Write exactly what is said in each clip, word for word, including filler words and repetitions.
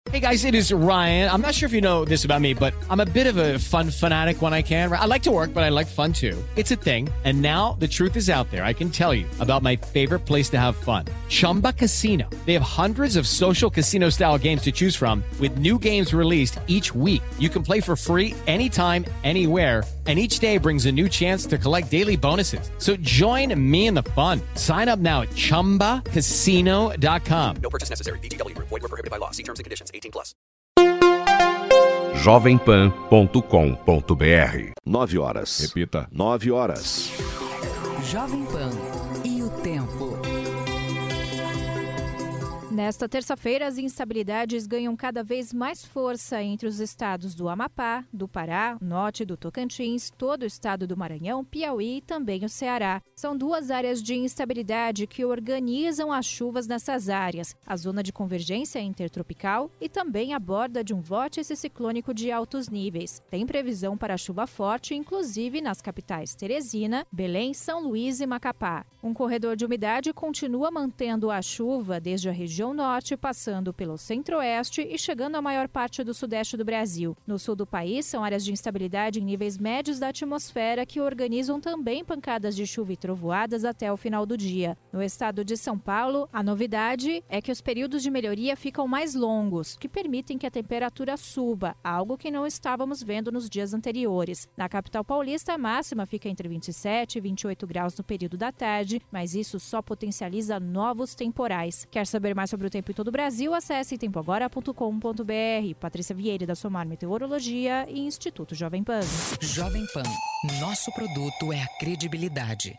Hey guys, it is Ryan. I'm not sure if you know this about me, but I'm a bit of a fun fanatic when I can. I like to work, but I like fun too. It's a thing. And now the truth is out there. I can tell you about my favorite place to have fun. Chumba Casino. They have hundreds of social casino style games to choose from with new games released each week. You can play for free anytime, anywhere. And each day brings a new chance to collect daily bonuses. So join me in the fun. Sign up now at chumba casino dot com. No purchase necessary. V G W. Void where prohibited by law. See terms and conditions. eighteen plus. jovem pan ponto com ponto b r. Nove horas. Repita. Nove horas. Jovem Pan e o tempo. Nesta terça-feira, as instabilidades ganham cada vez mais força entre os estados do Amapá, do Pará, norte do Tocantins, todo o estado do Maranhão, Piauí e também o Ceará. São duas áreas de instabilidade que organizam as chuvas nessas áreas, a zona de convergência intertropical e também a borda de um vórtice ciclônico de altos níveis. Tem previsão para chuva forte, inclusive nas capitais Teresina, Belém, São Luís e Macapá. Um corredor de umidade continua mantendo a chuva desde a região norte, passando pelo centro-oeste e chegando à maior parte do sudeste do Brasil. No sul do país, são áreas de instabilidade em níveis médios da atmosfera que organizam também pancadas de chuva e trovoadas até o final do dia. No estado de São Paulo, a novidade é que os períodos de melhoria ficam mais longos, que permitem que a temperatura suba, algo que não estávamos vendo nos dias anteriores. Na capital paulista, a máxima fica entre vinte e sete e vinte e oito graus no período da tarde, mas isso só potencializa novos temporais. Quer saber mais sobre o tempo em todo o Brasil? Acesse tempo agora ponto com ponto b r. Patrícia Vieira, da Somar Meteorologia e Instituto Jovem Pan. Jovem Pan. Nosso produto é a credibilidade.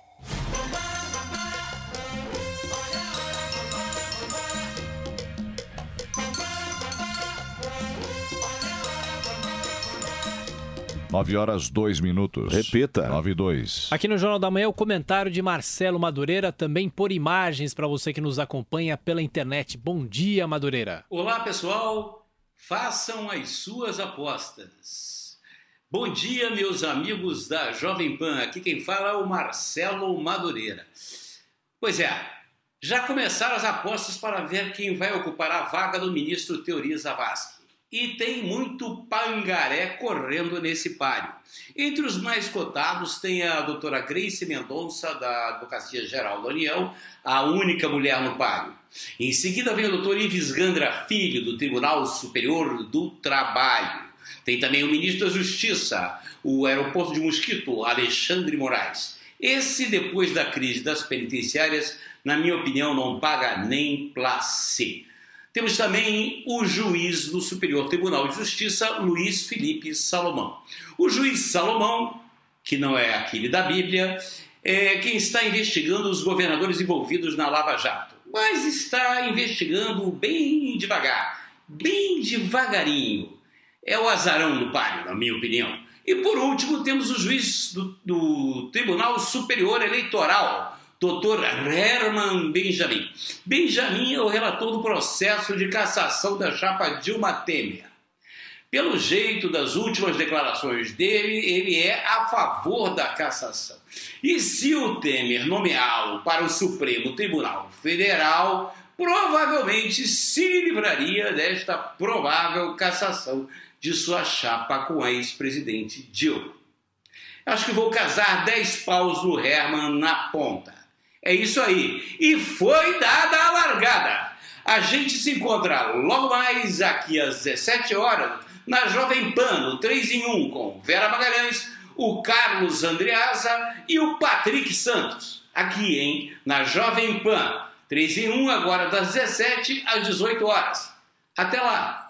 Nove horas, dois minutos. Repita. Nove e dois. Aqui no Jornal da Manhã, o comentário de Marcelo Madureira, também por imagens para você que nos acompanha pela internet. Bom dia, Madureira. Olá, pessoal. Façam as suas apostas. Bom dia, meus amigos da Jovem Pan. Aqui quem fala é o Marcelo Madureira. Pois é, já começaram as apostas para ver quem vai ocupar a vaga do ministro Teori Zavascki. E tem muito pangaré correndo nesse páreo. Entre os mais cotados tem a doutora Grace Mendonça, da Advocacia Geral da União, a única mulher no páreo. Em seguida vem o doutor Ives Gandra Filho, do Tribunal Superior do Trabalho. Tem também o ministro da Justiça, o aeroporto de Mosquito, Alexandre Moraes. Esse, depois da crise das penitenciárias, na minha opinião, não paga nem placê. Temos também o juiz do Superior Tribunal de Justiça, Luiz Felipe Salomão. O juiz Salomão, que não é aquele da Bíblia, é quem está investigando os governadores envolvidos na Lava Jato. Mas está investigando bem devagar, bem devagarinho. É o azarão do páreo, na minha opinião. E por último temos o juiz do, do Tribunal Superior Eleitoral, doutor Herman Benjamin. Benjamin é o relator do processo de cassação da chapa Dilma Temer. Pelo jeito das últimas declarações dele, ele é a favor da cassação. E se o Temer nomeá-lo para o Supremo Tribunal Federal, provavelmente se livraria desta provável cassação de sua chapa com a ex-presidente Dilma. Acho que vou casar dez paus no Herman na ponta. É isso aí. E foi dada a largada. A gente se encontra logo mais aqui às dezessete horas na Jovem Pan, no três em um, com Vera Magalhães, o Carlos Andreasa e o Patrick Santos. Aqui, hein? Na Jovem Pan. três em um, agora das dezessete às dezoito horas. Até lá.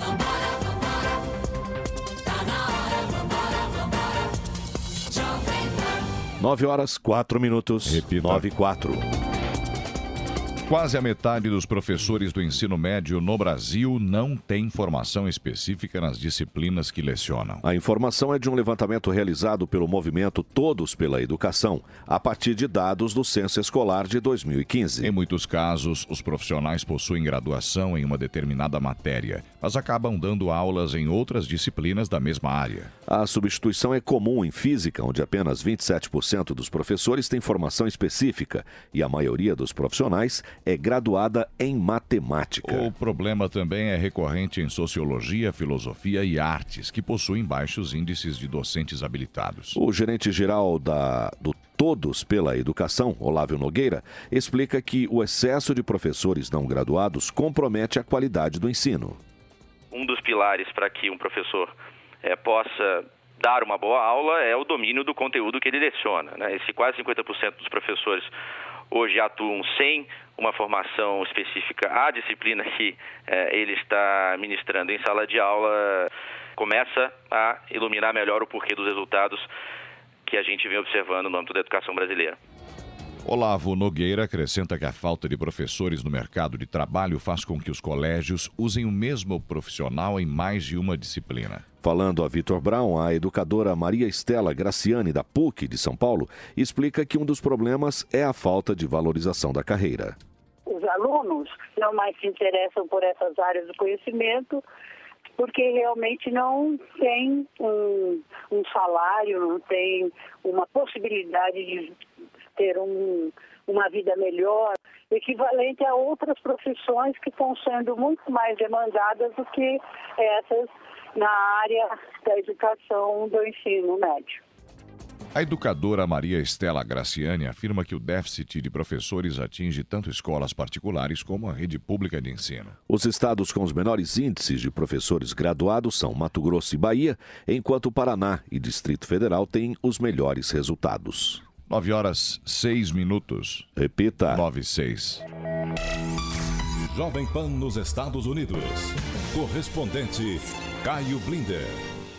Nove horas, quatro minutos. Repita. Nove e quatro. Quase a metade dos professores do ensino médio no Brasil não tem formação específica nas disciplinas que lecionam. A informação é de um levantamento realizado pelo movimento Todos pela Educação, a partir de dados do Censo Escolar de dois mil e quinze. Em muitos casos, os profissionais possuem graduação em uma determinada matéria, mas acabam dando aulas em outras disciplinas da mesma área. A substituição é comum em física, onde apenas vinte e sete por cento dos professores têm formação específica e a maioria dos profissionais é graduada em matemática. O problema também é recorrente em sociologia, filosofia e artes, que possuem baixos índices de docentes habilitados. O gerente-geral da, do Todos pela Educação, Olávio Nogueira, explica que o excesso de professores não graduados compromete a qualidade do ensino. Um dos pilares para que um professor é, possa dar uma boa aula é o domínio do conteúdo que ele leciona, né? Esse quase cinquenta por cento dos professores hoje atuam sem uma formação específica à disciplina que é, ele está ministrando em sala de aula, começa a iluminar melhor o porquê dos resultados que a gente vem observando no âmbito da educação brasileira. Olavo Nogueira acrescenta que a falta de professores no mercado de trabalho faz com que os colégios usem o mesmo profissional em mais de uma disciplina. Falando a Vitor Brown, a educadora Maria Estela Graciani, da P U C de São Paulo, explica que um dos problemas é a falta de valorização da carreira. Os alunos não mais se interessam por essas áreas do conhecimento, porque realmente não tem um, um salário, não tem uma possibilidade de ter um, uma vida melhor, equivalente a outras profissões que estão sendo muito mais demandadas do que essas na área da educação do ensino médio. A educadora Maria Estela Graciani afirma que o déficit de professores atinge tanto escolas particulares como a rede pública de ensino. Os estados com os menores índices de professores graduados são Mato Grosso e Bahia, enquanto Paraná e Distrito Federal têm os melhores resultados. Nove horas, seis minutos. Repita. Nove e seis. Jovem Pan nos Estados Unidos. Correspondente Caio Blinder.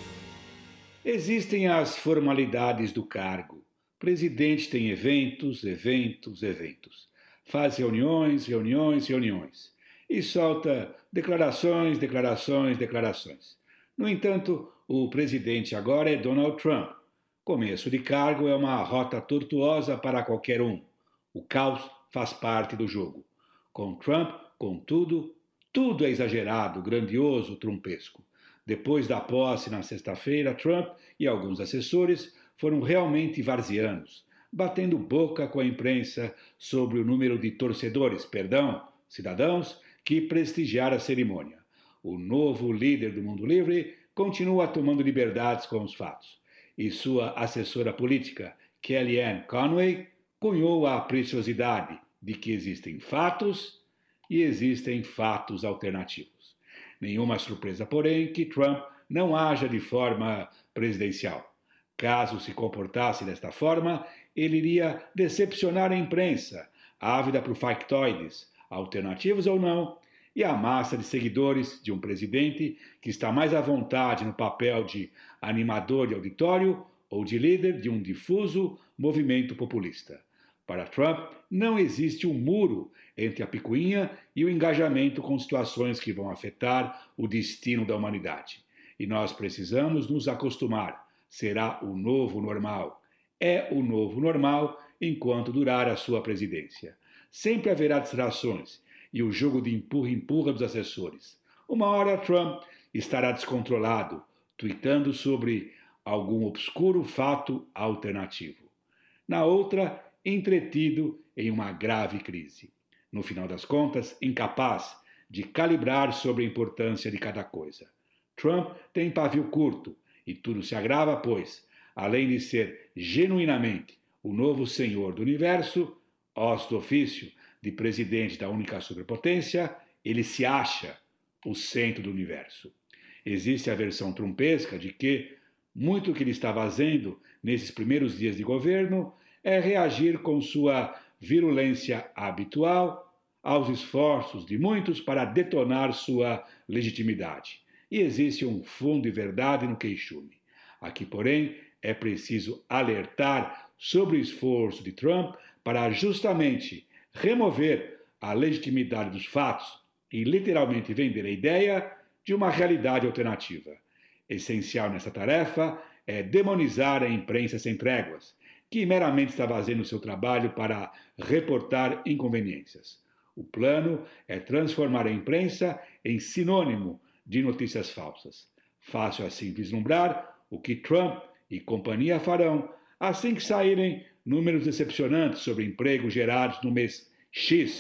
Existem as formalidades do cargo. O presidente tem eventos, eventos, eventos. Faz reuniões, reuniões, reuniões. E solta declarações, declarações, declarações. No entanto, o presidente agora é Donald Trump. Começo de cargo é uma rota tortuosa para qualquer um. O caos faz parte do jogo. Com Trump, contudo, tudo é exagerado, grandioso, trumpesco. Depois da posse na sexta-feira, Trump e alguns assessores foram realmente varzianos, batendo boca com a imprensa sobre o número de torcedores, perdão, cidadãos, que prestigiaram a cerimônia. O novo líder do mundo livre continua tomando liberdades com os fatos. E sua assessora política, Kellyanne Conway, cunhou a preciosidade de que existem fatos e existem fatos alternativos. Nenhuma surpresa, porém, que Trump não haja de forma presidencial. Caso se comportasse desta forma, ele iria decepcionar a imprensa, ávida por factoides, alternativos ou não, e a massa de seguidores de um presidente que está mais à vontade no papel de animador de auditório ou de líder de um difuso movimento populista. Para Trump, não existe um muro entre a picuinha e o engajamento com situações que vão afetar o destino da humanidade. E nós precisamos nos acostumar. Será o novo normal. É o novo normal enquanto durar a sua presidência. Sempre haverá distrações e o jogo de empurra-empurra dos assessores. Uma hora Trump estará descontrolado, tuitando sobre algum obscuro fato alternativo. Na outra, entretido em uma grave crise. No final das contas, incapaz de calibrar sobre a importância de cada coisa. Trump tem pavio curto e tudo se agrava, pois, além de ser genuinamente o novo senhor do universo, os do ofício de presidente da única superpotência, ele se acha o centro do universo. Existe a versão trumpesca de que muito o que ele está fazendo nesses primeiros dias de governo é reagir com sua virulência habitual aos esforços de muitos para detonar sua legitimidade. E existe um fundo de verdade no queixume. Aqui, porém, é preciso alertar sobre o esforço de Trump para justamente remover a legitimidade dos fatos e literalmente vender a ideia de uma realidade alternativa. Essencial nessa tarefa é demonizar a imprensa sem tréguas, que meramente está fazendo o seu trabalho para reportar inconveniências. O plano é transformar a imprensa em sinônimo de notícias falsas. Fácil assim vislumbrar o que Trump e companhia farão assim que saírem números decepcionantes sobre empregos gerados no mês X,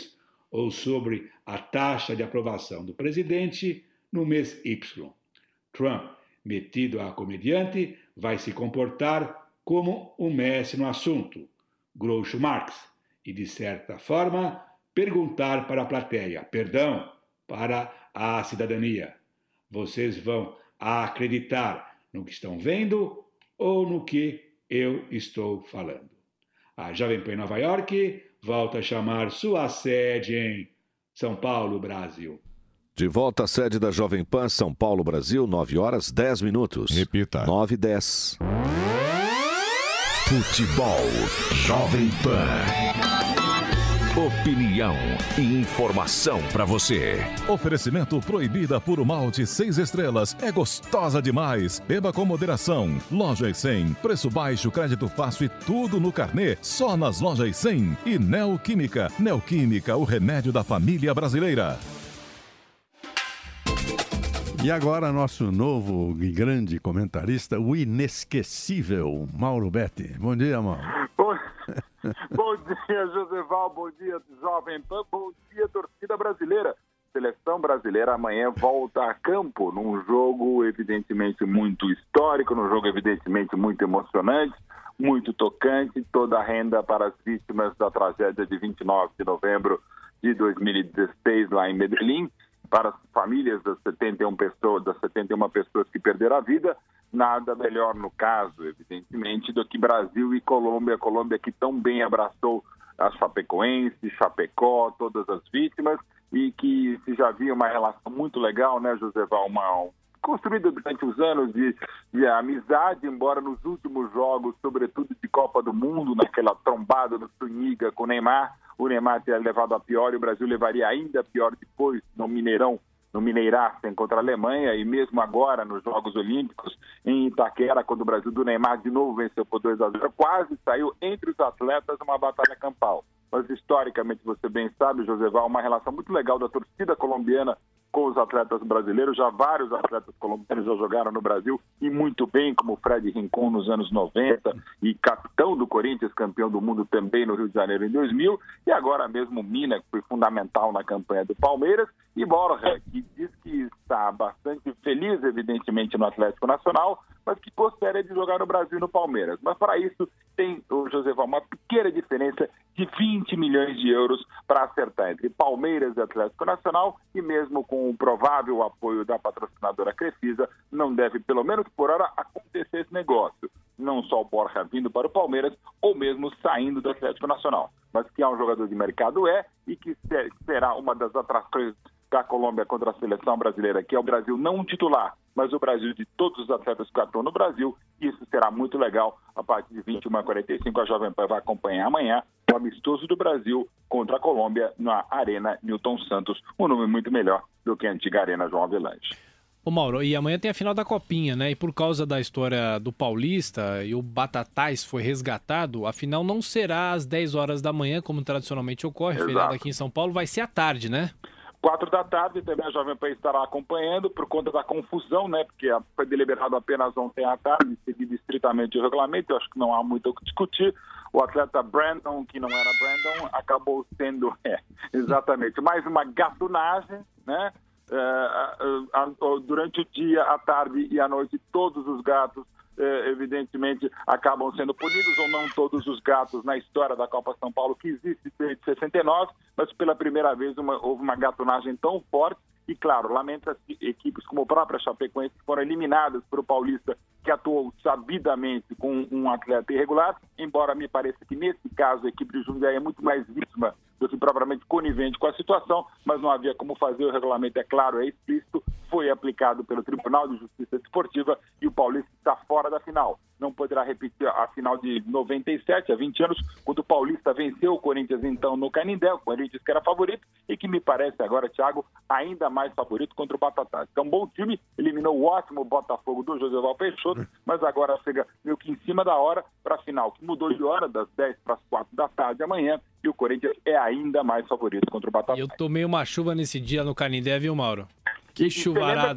ou sobre a taxa de aprovação do presidente no mês Y. Trump, metido a comediante, vai se comportar como um mestre no assunto, Groucho Marx, e, de certa forma, perguntar para a plateia, perdão, para a cidadania. Vocês vão acreditar no que estão vendo ou no que eu estou falando? A Jovem Pan em Nova York volta a chamar sua sede em São Paulo, Brasil. De volta à sede da Jovem Pan, São Paulo, Brasil, nove horas, dez minutos. Repita. nove e dez. Futebol Jovem Pan. Opinião e informação para você. Oferecimento Proibida Puro Malte seis estrelas. É gostosa demais. Beba com moderação. Lojas cem. Preço baixo, crédito fácil e tudo no carnê. Só nas Lojas cem. E Neoquímica. Neoquímica, o remédio da família brasileira. E agora nosso novo e grande comentarista, o inesquecível Mauro Betti. Bom dia, Mauro. Bom, bom dia, Joseval. Bom dia, Jovem Pan. Bom dia, torcida brasileira. Seleção brasileira amanhã volta a campo num jogo evidentemente muito histórico, num jogo evidentemente muito emocionante, muito tocante. Toda a renda para as vítimas da tragédia de vinte e nove de novembro de dois mil e dezesseis lá em Medellín. Para as famílias das setenta e uma pessoas, das setenta e uma pessoas que perderam a vida, nada melhor no caso, evidentemente, do que Brasil e Colômbia. Colômbia que tão bem abraçou a Chapecoense, Chapecó, todas as vítimas, e que se já havia uma relação muito legal, né, Joseval, uma, construída durante os anos de, de amizade, embora nos últimos jogos, sobretudo de Copa do Mundo, naquela trombada do Zuniga com o Neymar, o Neymar teria levado a pior e o Brasil levaria ainda pior depois no Mineirão, no Mineiraço contra a Alemanha, e mesmo agora nos Jogos Olímpicos em Itaquera, quando o Brasil do Neymar de novo venceu por dois a zero, quase saiu entre os atletas uma batalha campal. Mas historicamente, você bem sabe, Joseval, uma relação muito legal da torcida colombiana com os atletas brasileiros. Já vários atletas colombianos já jogaram no Brasil e muito bem, como o Fred Rincon nos anos noventa e capitão do Corinthians, campeão do mundo também no Rio de Janeiro em dois mil, e agora mesmo o Mina, que foi fundamental na campanha do Palmeiras, e Borja, que diz que está bastante feliz, evidentemente, no Atlético Nacional, mas que gostaria de jogar no Brasil e no Palmeiras. Mas para isso tem, o Joseval, uma pequena diferença de vinte milhões de euros para acertar entre Palmeiras e Atlético Nacional, e mesmo com o provável apoio da patrocinadora Crefisa, não deve, pelo menos por hora, acontecer esse negócio. Não só o Borja vindo para o Palmeiras, ou mesmo saindo do Atlético Nacional, mas que é um jogador de mercado é, e que será uma das atrações da Colômbia contra a seleção brasileira, que é o Brasil não titular, mas o Brasil de todos os atletas que atuam no Brasil. Isso será muito legal. A partir de vinte e uma e quarenta e cinco, a Jovem Pan vai acompanhar amanhã o amistoso do Brasil contra a Colômbia na Arena Newton Santos, um nome muito melhor do que a antiga Arena João Avelange. Ô Mauro, e amanhã tem a final da Copinha, né? E por causa da história do Paulista e o Batatais foi resgatado, a final não será às dez horas da manhã, como tradicionalmente ocorre, feriado aqui em São Paulo, vai ser à tarde, né? Quatro da tarde, também a Jovem Pan estará acompanhando por conta da confusão, né? Porque foi deliberado apenas ontem à tarde, seguido estritamente o regulamento. Eu acho que não há muito o que discutir. O atleta Brandon, que não era Brandon, acabou sendo, é, exatamente, mais uma gatunagem, né? Uh, uh, uh, durante o dia, à tarde e à noite, todos os gatos Uh, evidentemente acabam sendo punidos, ou não todos os gatos na história da Copa São Paulo, que existe desde sessenta e nove, mas pela primeira vez uma, houve uma gatunagem tão forte. E claro, lamenta-se equipes como a própria Chapecoense, que foram eliminadas por o Paulista, que atuou sabidamente com um atleta irregular, embora me pareça que nesse caso a equipe de Jundiaí é muito mais vítima do que propriamente conivente com a situação, mas não havia como fazer, o regulamento é claro, é explícito, foi aplicado pelo Tribunal de Justiça Desportiva e o Paulista está fora da final. Não poderá repetir a final de noventa e sete, há vinte anos, quando o Paulista venceu o Corinthians, então, no Canindé, o Corinthians que era favorito e que me parece agora, Thiago, ainda mais favorito contra o Batatais. Então, um bom time, eliminou o ótimo Botafogo do Joseval Peixoto, mas agora chega meio que em cima da hora para a final, que mudou de hora, das dez para as quatro da tarde amanhã, e o Corinthians é ainda mais favorito contra o Batatais. Eu tomei uma chuva nesse dia no Canindé, viu, Mauro? Que chuvarada.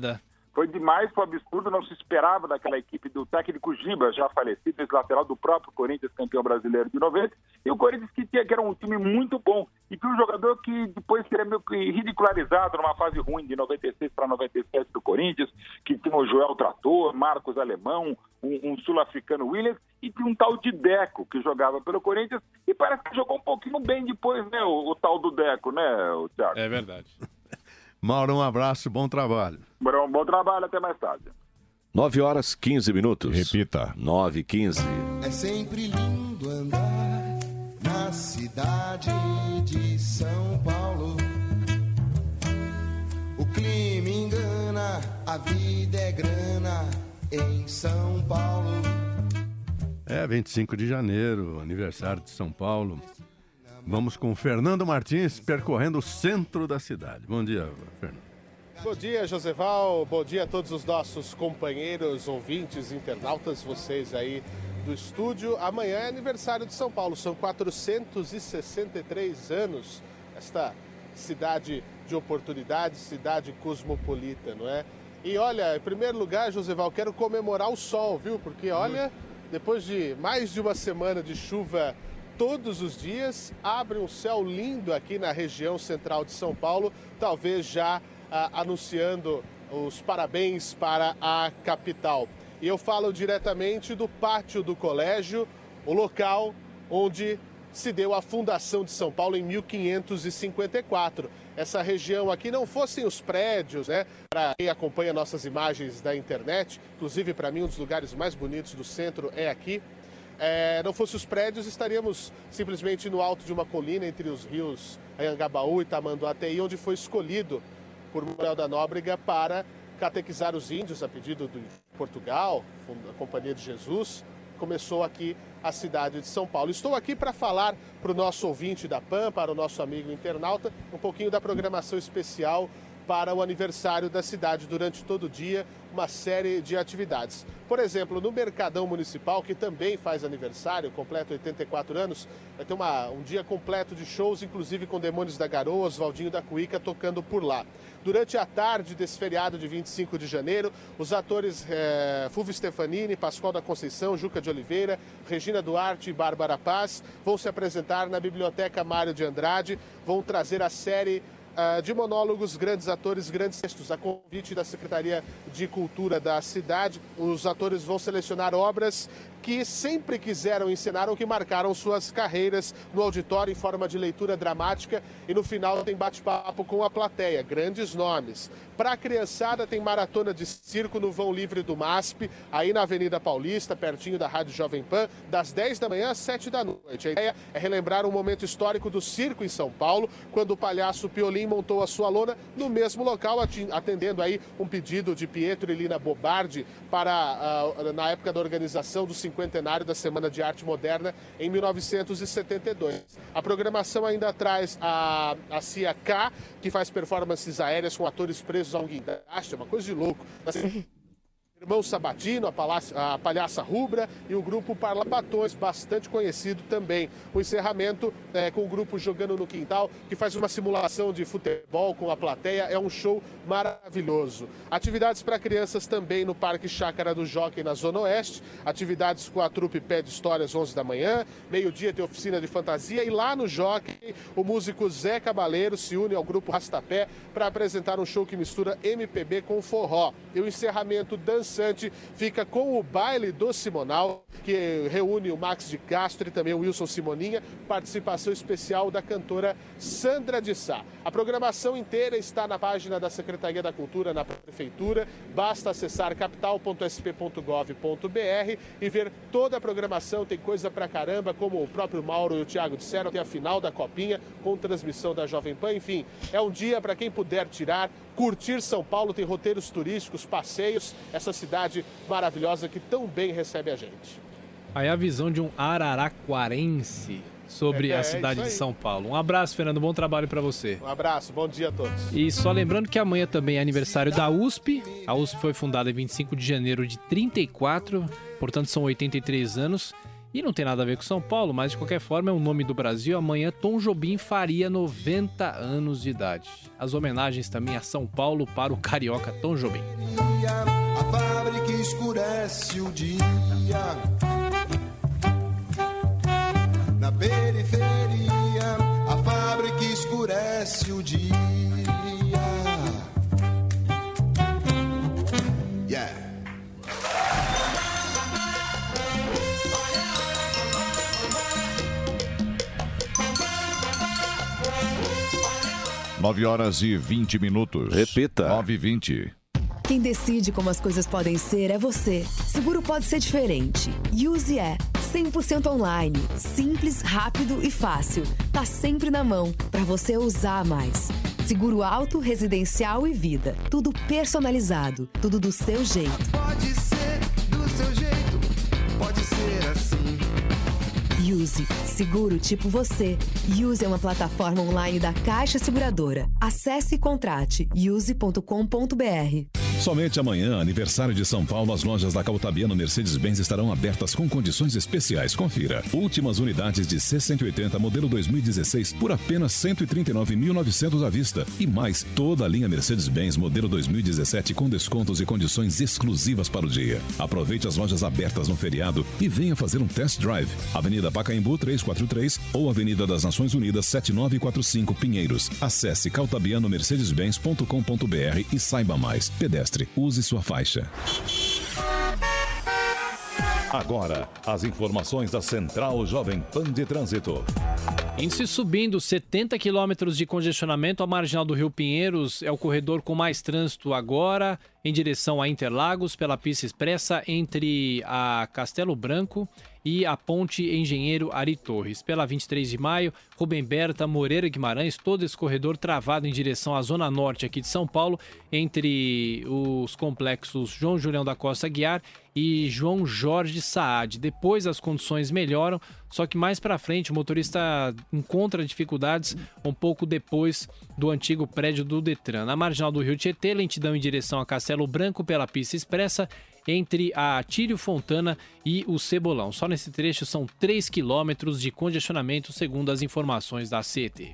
Foi demais, foi absurdo, não se esperava daquela equipe do técnico Giba, já falecido, ex-lateral do próprio Corinthians, campeão brasileiro de noventa, e o Corinthians que, tinha, que era um time muito bom, e que um jogador que depois seria meio que ridicularizado numa fase ruim de noventa e seis para noventa e sete do Corinthians, que tinha o Joel Trator, Marcos Alemão, um, um sul-africano Williams, e tinha um tal de Deco, que jogava pelo Corinthians, e parece que jogou um pouquinho bem depois, né, o, o tal do Deco, né, o Thiago? É verdade. Mauro, um abraço, bom trabalho. Bom, bom trabalho, até mais tarde. nove horas, quinze minutos. Repita. nove e quinze. É sempre lindo andar na cidade de São Paulo. O clima engana, a vida é grana em São Paulo. É, vinte e cinco de janeiro, aniversário de São Paulo. Vamos com o Fernando Martins percorrendo o centro da cidade. Bom dia, Fernando. Bom dia, Joseval. Bom dia a todos os nossos companheiros, ouvintes, internautas, vocês aí do estúdio. Amanhã é aniversário de São Paulo. São quatrocentos e sessenta e três anos. Esta cidade de oportunidades, cidade cosmopolita, não é? E olha, em primeiro lugar, Joseval, quero comemorar o sol, viu? Porque olha, depois de mais de uma semana de chuva todos os dias, abre um céu lindo aqui na região central de São Paulo, talvez já ah, anunciando os parabéns para a capital. E eu falo diretamente do pátio do colégio, o local onde se deu a fundação de São Paulo em mil quinhentos e cinquenta e quatro. Essa região aqui não fossem os prédios, né? Para quem acompanha nossas imagens da internet, inclusive para mim um dos lugares mais bonitos do centro é aqui. É, não fosse os prédios, estaríamos simplesmente no alto de uma colina entre os rios Anhangabaú e Tamanduateí, onde foi escolhido por Manuel da Nóbrega para catequizar os índios a pedido de Portugal, a Companhia de Jesus. Começou aqui a cidade de São Paulo. Estou aqui para falar para o nosso ouvinte da P A N, para o nosso amigo internauta, um pouquinho da programação especial para o aniversário da cidade. Durante todo o dia, uma série de atividades. Por exemplo, no Mercadão Municipal, que também faz aniversário, completa oitenta e quatro anos, vai ter uma, um dia completo de shows, inclusive com Demônios da Garoa, Oswaldinho da Cuíca tocando por lá. Durante a tarde desse feriado de vinte e cinco de janeiro, os atores é, Fulvio Stefanini, Pascoal da Conceição, Juca de Oliveira, Regina Duarte e Bárbara Paz vão se apresentar na Biblioteca Mário de Andrade, vão trazer a série Uh, de monólogos, grandes atores, grandes textos, a convite da Secretaria de Cultura da cidade. Os atores vão selecionar obras que sempre quiseram encenar ou que marcaram suas carreiras no auditório em forma de leitura dramática, e no final tem bate-papo com a plateia, grandes nomes. Para a criançada tem maratona de circo no vão livre do M A S P, aí na Avenida Paulista, pertinho da Rádio Jovem Pan, das dez da manhã às sete da noite. A ideia é relembrar um momento histórico do circo em São Paulo, quando o palhaço Piolim montou a sua lona no mesmo local, atendendo aí um pedido de Pietro e Lina Bobardi para, uh, na época da organização do cinquentenário da Semana de Arte Moderna em mil novecentos e setenta e dois. A programação ainda traz a, a C I A K, que faz performances aéreas com atores presos a um guindaste, é uma coisa de louco. Irmão Sabatino, a, Palácio, a Palhaça Rubra e o grupo Parlabatões, bastante conhecido também. O encerramento é, com o grupo Jogando no Quintal, que faz uma simulação de futebol com a plateia. É um show maravilhoso. Atividades para crianças também no Parque Chácara do Jockey, na Zona Oeste. Atividades com a trupe Pé de Histórias, onze da manhã. Meio-dia tem oficina de fantasia. E lá no Jockey, o músico Zé Cabaleiro se une ao grupo Rastapé para apresentar um show que mistura M P B com forró. E o encerramento dançante fica com o baile do Simonal, que reúne o Max de Castro e também o Wilson Simoninha, participação especial da cantora Sandra de Sá. A programação inteira está na página da Secretaria da Cultura, na Prefeitura. Basta acessar capital ponto s p ponto gov ponto b r e ver toda a programação. Tem coisa pra caramba, como o próprio Mauro e o Thiago disseram, tem a final da Copinha com transmissão da Jovem Pan. Enfim, é um dia para quem puder tirar, curtir São Paulo. Tem roteiros turísticos, passeios, essa cidade maravilhosa que tão bem recebe a gente. Aí a visão de um araraquarense sobre É, é a cidade isso de aí. São Paulo. Um abraço, Fernando, bom trabalho para você. Um abraço, bom dia a todos. E só lembrando que amanhã também é aniversário da U S P. A U S P foi fundada em vinte e cinco de janeiro de trinta e quatro, portanto são oitenta e três anos. E não tem nada a ver com São Paulo, mas de qualquer forma é um nome do Brasil. Amanhã Tom Jobim faria noventa anos de idade. As homenagens também a São Paulo para o carioca Tom Jobim. A fábrica escurece o dia. Na periferia, a fábrica escurece o dia. Yeah. Nove horas e vinte minutos. Repita. Nove e vinte. Quem decide como as coisas podem ser é você. Seguro pode ser diferente. Use é cem por cento online, simples, rápido e fácil. Tá sempre na mão, para você usar mais. Seguro auto, residencial e vida. Tudo personalizado, tudo do seu jeito. Pode ser do seu jeito, pode ser assim. Use, seguro tipo você. Use é uma plataforma online da Caixa Seguradora. Acesse e contrate use ponto com ponto br. Somente amanhã, aniversário de São Paulo, as lojas da Cautabiano Mercedes-Benz estarão abertas com condições especiais. Confira. Últimas unidades de C cento e oitenta, modelo dois mil e dezesseis, por apenas cento e trinta e nove mil e novecentos à vista. E mais, toda a linha Mercedes-Benz, modelo dois mil e dezessete, com descontos e condições exclusivas para o dia. Aproveite as lojas abertas no feriado e venha fazer um test drive. Avenida Pacaembu trezentos e quarenta e três ou Avenida das Nações Unidas sete nove quatro cinco, Pinheiros. Acesse cautabiano mercedes benz ponto com ponto br e saiba mais. Pedestre. Use sua faixa. Agora, as informações da Central Jovem Pan de Trânsito. Índice subindo, setenta quilômetros de congestionamento. A marginal do Rio Pinheiros é o corredor com mais trânsito agora, em direção a Interlagos, pela pista expressa entre a Castelo Branco e a Ponte Engenheiro Ari Torres. Pela vinte e três de maio, Rubem Berta, Moreira Guimarães, todo esse corredor travado em direção à Zona Norte aqui de São Paulo, entre os complexos João Julião da Costa Aguiar e João Jorge Saad. Depois as condições melhoram, só que mais para frente o motorista encontra dificuldades um pouco depois do antigo prédio do Detran. Na marginal do Rio Tietê, lentidão em direção a Castelo Branco pela pista expressa, entre a Tírio Fontana e o Cebolão. Só nesse trecho são três quilômetros de congestionamento, segundo as informações da C E T.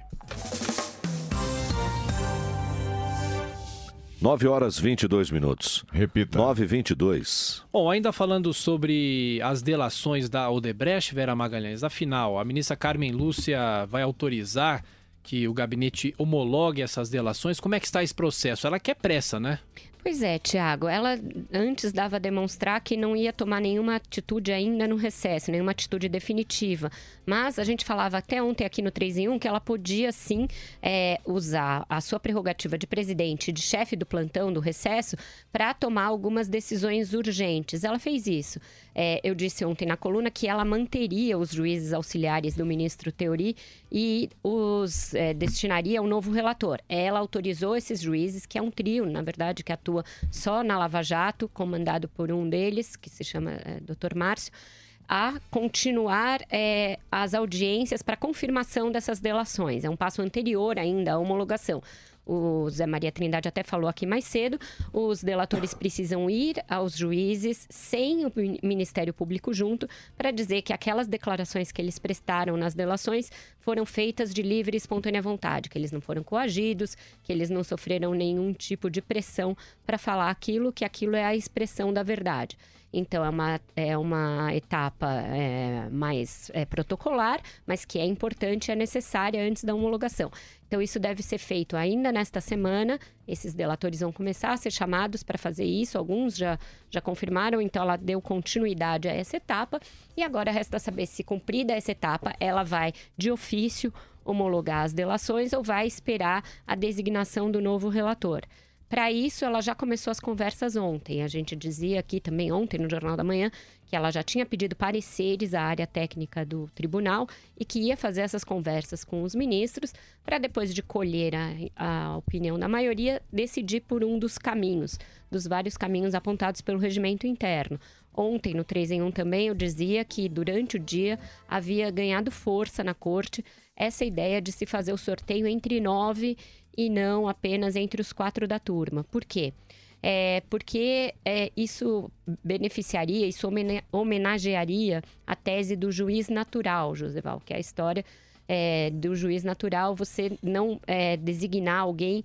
nove horas e vinte e dois minutos. Repita. nove e vinte e dois. Bom, ainda falando sobre as delações da Odebrecht, Vera Magalhães, afinal, a ministra Carmen Lúcia vai autorizar que o gabinete homologue essas delações. Como é que está esse processo? Ela quer pressa, né? Pois é, Tiago, ela antes dava a demonstrar que não ia tomar nenhuma atitude ainda no recesso, nenhuma atitude definitiva. Mas a gente falava até ontem aqui no três em um que ela podia sim é, usar a sua prerrogativa de presidente, de chefe do plantão do recesso, para tomar algumas decisões urgentes. Ela fez isso. É, eu disse ontem na coluna que ela manteria os juízes auxiliares do ministro Teori e os é, destinaria ao novo relator. Ela autorizou esses juízes, que é um trio, na verdade, que atua só na Lava Jato, comandado por um deles, que se chama é, doutor Márcio, a continuar é, as audiências para confirmação dessas delações. É um passo anterior ainda à homologação. O Zé Maria Trindade até falou aqui mais cedo, os delatores precisam ir aos juízes sem o Ministério Público junto para dizer que aquelas declarações que eles prestaram nas delações foram feitas de livre e espontânea vontade, que eles não foram coagidos, que eles não sofreram nenhum tipo de pressão para falar aquilo, que aquilo é a expressão da verdade. Então, é uma, é uma etapa é, mais é, protocolar, mas que é importante e é necessária antes da homologação. Então, isso deve ser feito ainda nesta semana. Esses delatores vão começar a ser chamados para fazer isso. Alguns já, já confirmaram, então ela deu continuidade a essa etapa. E agora resta saber se, cumprida essa etapa, ela vai, de ofício, homologar as delações ou vai esperar a designação do novo relator. Para isso, ela já começou as conversas ontem. A gente dizia aqui também ontem no Jornal da Manhã que ela já tinha pedido pareceres à área técnica do tribunal e que ia fazer essas conversas com os ministros para, depois de colher a, a opinião da maioria, decidir por um dos caminhos, dos vários caminhos apontados pelo regimento interno. Ontem, no três em um também, eu dizia que durante o dia havia ganhado força na corte essa ideia de se fazer o sorteio entre nove e não apenas entre os quatro da turma. Por quê? é, porque é, isso beneficiaria, isso homene- homenagearia a tese do juiz natural, Joseval, que é a história é, do juiz natural, você não é, designar alguém,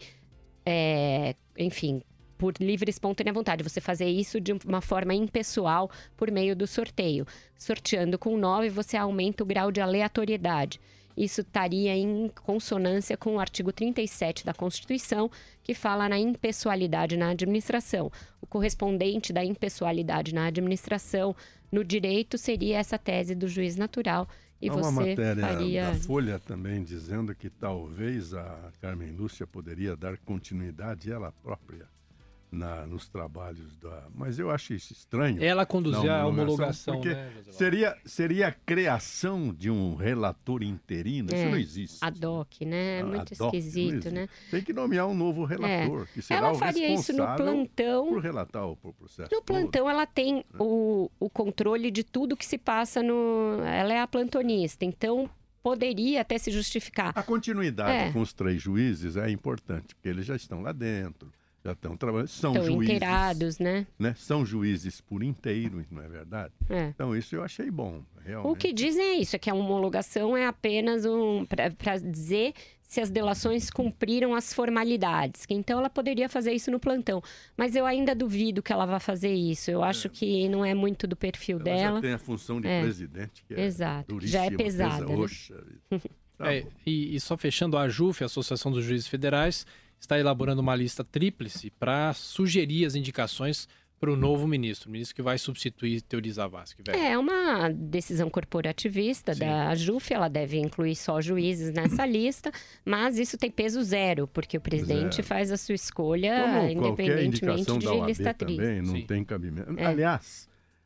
é, enfim, por livre e espontânea vontade, você fazer isso de uma forma impessoal por meio do sorteio. Sorteando com nove, você aumenta o grau de aleatoriedade. Isso estaria em consonância com o artigo trinta e sete da Constituição, que fala na impessoalidade na administração. O correspondente da impessoalidade na administração no direito seria essa tese do juiz natural. E Há você uma matéria faria... da Folha também dizendo que talvez a Carmen Lúcia poderia dar continuidade ela própria Na, nos trabalhos da... Mas eu acho isso estranho. Ela conduzir a homologação, porque né, Joseval? seria, seria a criação de um relator interino. É, Isso não existe. ad hoc, né? É muito Ad hoc, esquisito, não né? existe. Tem que nomear um novo relator, É. que será Ela o faria isso no responsável plantão. por relatar o, o processo. No plantão, ela tem o, o controle de tudo que se passa no... Ela é a plantonista, então poderia até se justificar. A continuidade É. com os três juízes é importante, porque eles já estão lá dentro. Já estão trabalhando, são Estão juízes, inteirados, né? né? São juízes por inteiro, não é verdade? É. Então isso eu achei bom, realmente. O que dizem é isso, é que a homologação é apenas um para dizer se as delações cumpriram as formalidades. Que então ela poderia fazer isso no plantão. Mas eu ainda duvido que ela vá fazer isso. Eu acho que não é muito do perfil Ela dela. já tem a função de É. presidente, que é Exato. duríssima, Já é pesada, né? Oxa, tá É, e, e só fechando, a AJUF, a Associação dos Juízes Federais, está elaborando uma lista tríplice para sugerir as indicações para o novo ministro, o ministro que vai substituir Teori Zavascki. velho. É uma decisão corporativista da AJUF, ela deve incluir só juízes nessa lista, mas isso tem peso zero, porque o presidente Zero. faz a sua escolha Como qualquer independentemente indicação de da O A B lista tríplice. também não Sim. tem cabimento. É. Aliás,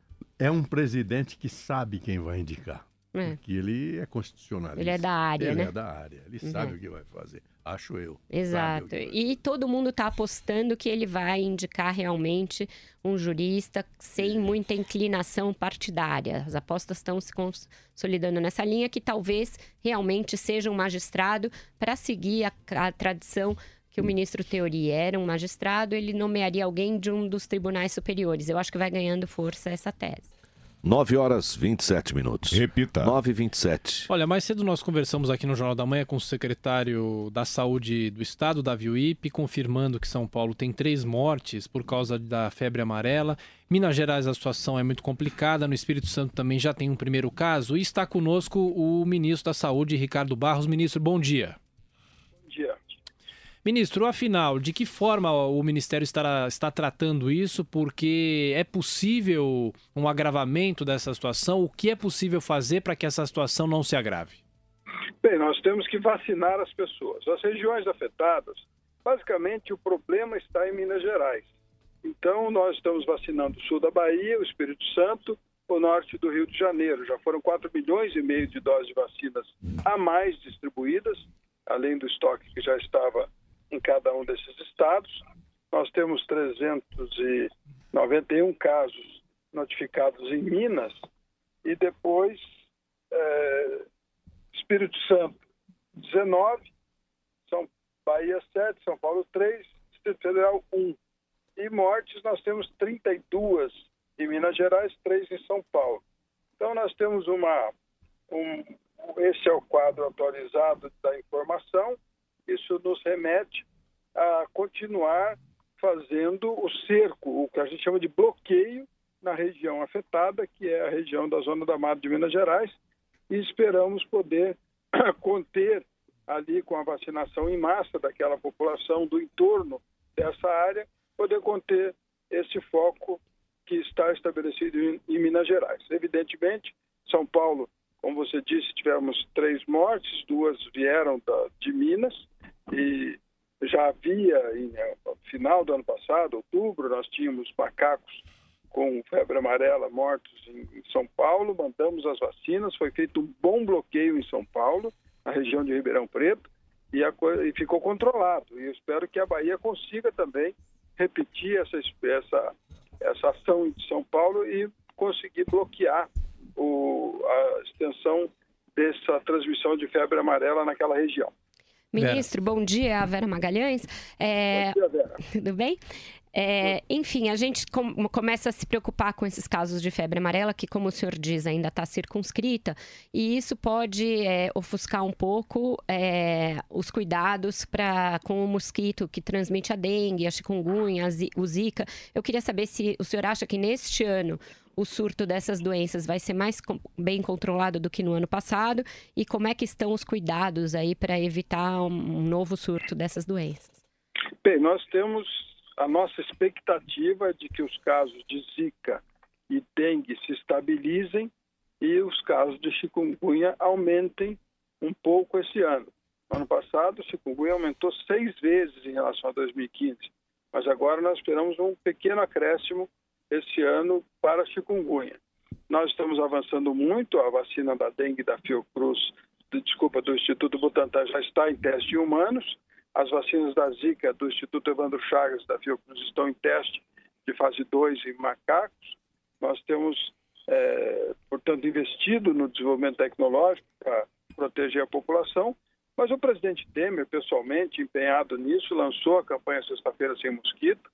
é um presidente que sabe quem vai indicar. É. Porque ele é constitucionalista. Ele é da área, ele né? é da área. Ele Uhum. sabe o que vai fazer. Acho eu. Exato. E todo mundo está apostando que ele vai indicar realmente um jurista sem muita inclinação partidária. As apostas estão se consolidando nessa linha, que talvez realmente seja um magistrado para seguir a, a tradição que o ministro Teori era um magistrado, ele nomearia alguém de um dos tribunais superiores. Eu acho que vai ganhando força essa tese. nove horas e vinte e sete minutos. Repita. nove e vinte e sete. Olha, mais cedo nós conversamos aqui no Jornal da Manhã com o secretário da Saúde do Estado, Davi Uip, confirmando que São Paulo tem três mortes por causa da febre amarela. Minas Gerais a situação é muito complicada, no Espírito Santo também já tem um primeiro caso. E está conosco o ministro da Saúde, Ricardo Barros. Ministro, bom dia. Bom dia. Ministro, afinal, de que forma o Ministério estará, está tratando isso? Porque é possível um agravamento dessa situação? O que é possível fazer para que essa situação não se agrave? Bem, nós temos que vacinar as pessoas. As regiões afetadas, basicamente o problema está em Minas Gerais. Então, nós estamos vacinando o sul da Bahia, o Espírito Santo, o norte do Rio de Janeiro. Já foram quatro milhões e meio de doses de vacinas a mais distribuídas, além do estoque que já estava em cada um desses estados. Nós temos trezentos e noventa e um casos notificados em Minas e depois é, Espírito Santo dezenove, São Bahia sete, São Paulo três, Distrito Federal um. E mortes nós temos trinta e duas em Minas Gerais, três em São Paulo. Então nós temos uma... Um, esse é o quadro atualizado da informação. Isso nos remete a continuar fazendo o cerco, o que a gente chama de bloqueio na região afetada, que é a região da Zona da Mata de Minas Gerais, e esperamos poder conter ali com a vacinação em massa daquela população do entorno dessa área, poder conter esse foco que está estabelecido em, em Minas Gerais. Evidentemente, São Paulo, como você disse, tivemos três mortes, duas vieram da, de Minas, e já havia, no final do ano passado, outubro, nós tínhamos macacos com febre amarela mortos em, em São Paulo, mandamos as vacinas, foi feito um bom bloqueio em São Paulo, na região de Ribeirão Preto, e, a, e ficou controlado. E eu espero que a Bahia consiga também repetir essa, essa, essa ação de São Paulo e conseguir bloquear o, a extensão dessa transmissão de febre amarela naquela região. Ministro, bom dia, Vera Magalhães. É... Bom dia, Vera. Tudo bem? É, enfim, a gente com, começa a se preocupar com esses casos de febre amarela, que, como o senhor diz, ainda está circunscrita, e isso pode é, ofuscar um pouco é, os cuidados pra, com o mosquito que transmite a dengue, a chikungunya, a zi, o zika. Eu queria saber se o senhor acha que neste ano o surto dessas doenças vai ser mais com, bem controlado do que no ano passado, e como é que estão os cuidados aí para evitar um, um novo surto dessas doenças? Bem, nós temos a nossa expectativa de que os casos de zika e dengue se estabilizem e os casos de chikungunya aumentem um pouco esse ano. No ano passado, o chikungunya aumentou seis vezes em relação a dois mil e quinze, mas agora nós esperamos um pequeno acréscimo esse ano para a chikungunya. Nós estamos avançando muito, a vacina da dengue da Fiocruz, desculpa, do Instituto Butantan já está em teste em humanos. As vacinas da Zika do Instituto Evandro Chagas da Fiocruz estão em teste de fase dois em macacos. Nós temos, é, portanto, investido no desenvolvimento tecnológico para proteger a população, mas o presidente Temer, pessoalmente empenhado nisso, lançou a campanha Sexta-feira Sem Mosquito,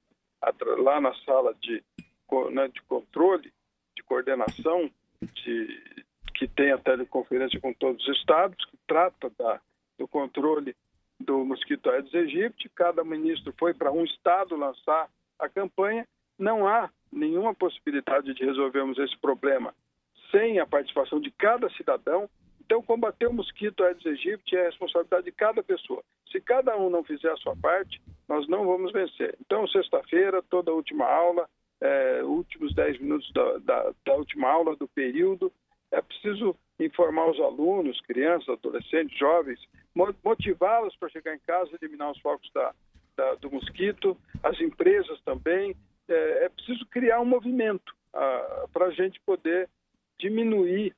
lá na sala de, né, de controle, de coordenação, de, que tem a teleconferência com todos os estados, que trata da, do controle do mosquito Aedes aegypti. Cada ministro foi para um estado lançar a campanha. Não há nenhuma possibilidade de resolvermos esse problema sem a participação de cada cidadão. Então, combater o mosquito Aedes aegypti é a responsabilidade de cada pessoa. Se cada um não fizer a sua parte, nós não vamos vencer. Então, sexta-feira, toda a última aula, é, últimos dez minutos da, da, da última aula do período, é preciso informar os alunos, crianças, adolescentes, jovens, motivá-los para chegar em casa e eliminar os focos da, da, do mosquito, as empresas também. É, é preciso criar um movimento ah, para a gente poder diminuir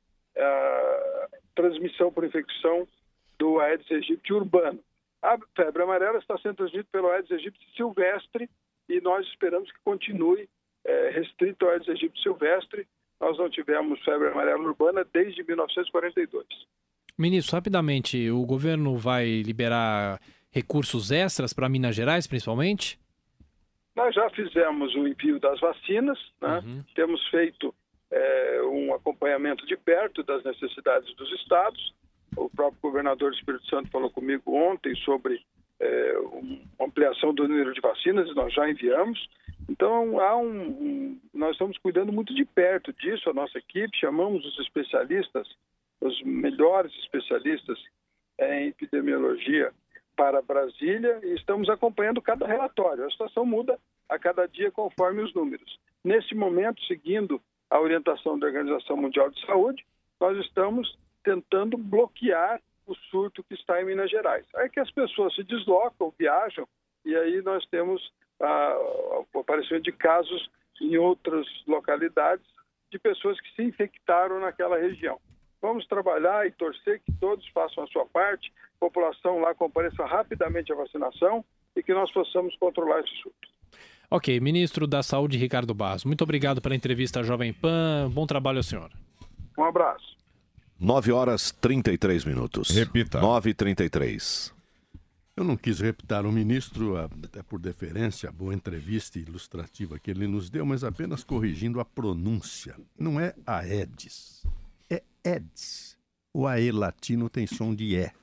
a transmissão por infecção do Aedes aegypti urbano. A febre amarela está sendo transmitida pelo Aedes aegypti silvestre e nós esperamos que continue é, restrito ao Aedes aegypti silvestre. Nós não tivemos febre amarela urbana desde mil novecentos e quarenta e dois. Ministro, rapidamente, o governo vai liberar recursos extras para Minas Gerais, principalmente? Nós já fizemos o envio das vacinas, né? Uhum. Temos feito é, um acompanhamento de perto das necessidades dos estados. O próprio governador do Espírito Santo falou comigo ontem sobre é, uma ampliação do número de vacinas e nós já enviamos. Então, há um, um, nós estamos cuidando muito de perto disso, a nossa equipe, chamamos os especialistas, os melhores especialistas em epidemiologia para Brasília e estamos acompanhando cada relatório. A situação muda a cada dia conforme os números. Nesse momento, seguindo a orientação da Organização Mundial de Saúde, nós estamos tentando bloquear o surto que está em Minas Gerais. Aí que as pessoas se deslocam, viajam, e aí nós temos ah, o aparecimento de casos em outras localidades de pessoas que se infectaram naquela região. Vamos trabalhar e torcer que todos façam a sua parte, a população lá compareça rapidamente à vacinação e que nós possamos controlar esse surto. Ok, ministro da Saúde, Ricardo Barros, muito obrigado pela entrevista à Jovem Pan, bom trabalho ao senhor. Um abraço. nove horas e trinta e três minutos. Repita. nove e trinta e três. Eu não quis reputar o ministro, até por deferência, a boa entrevista ilustrativa que ele nos deu, mas apenas corrigindo a pronúncia. Não é Aedes, é Eds. O A E latino tem som de E.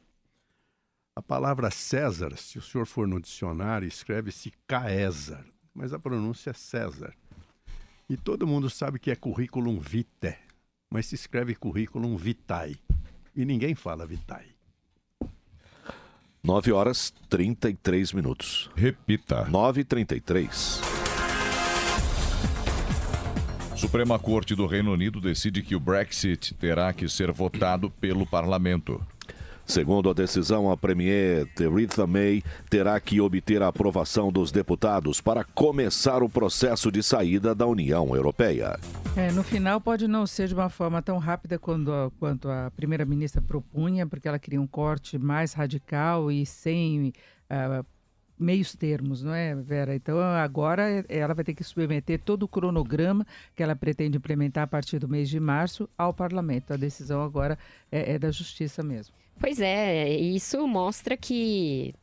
A palavra César, se o senhor for no dicionário, escreve-se Caesar, mas a pronúncia é César. E todo mundo sabe que é curriculum vitae, mas se escreve curriculum vitae. E ninguém fala vitae. nove horas e trinta e três minutos. Repita. nove e trinta e três. Suprema Corte do Reino Unido decide que o Brexit terá que ser votado pelo parlamento. Segundo a decisão, a premier Theresa May terá que obter a aprovação dos deputados para começar o processo de saída da União Europeia. É, no final pode não ser de uma forma tão rápida quanto a, quanto a primeira-ministra propunha, porque ela queria um corte mais radical e sem uh, meios termos, não é, Vera? Então agora ela vai ter que submeter todo o cronograma que ela pretende implementar a partir do mês de março ao parlamento. A decisão agora é, é da Justiça mesmo. Pois é, isso mostra que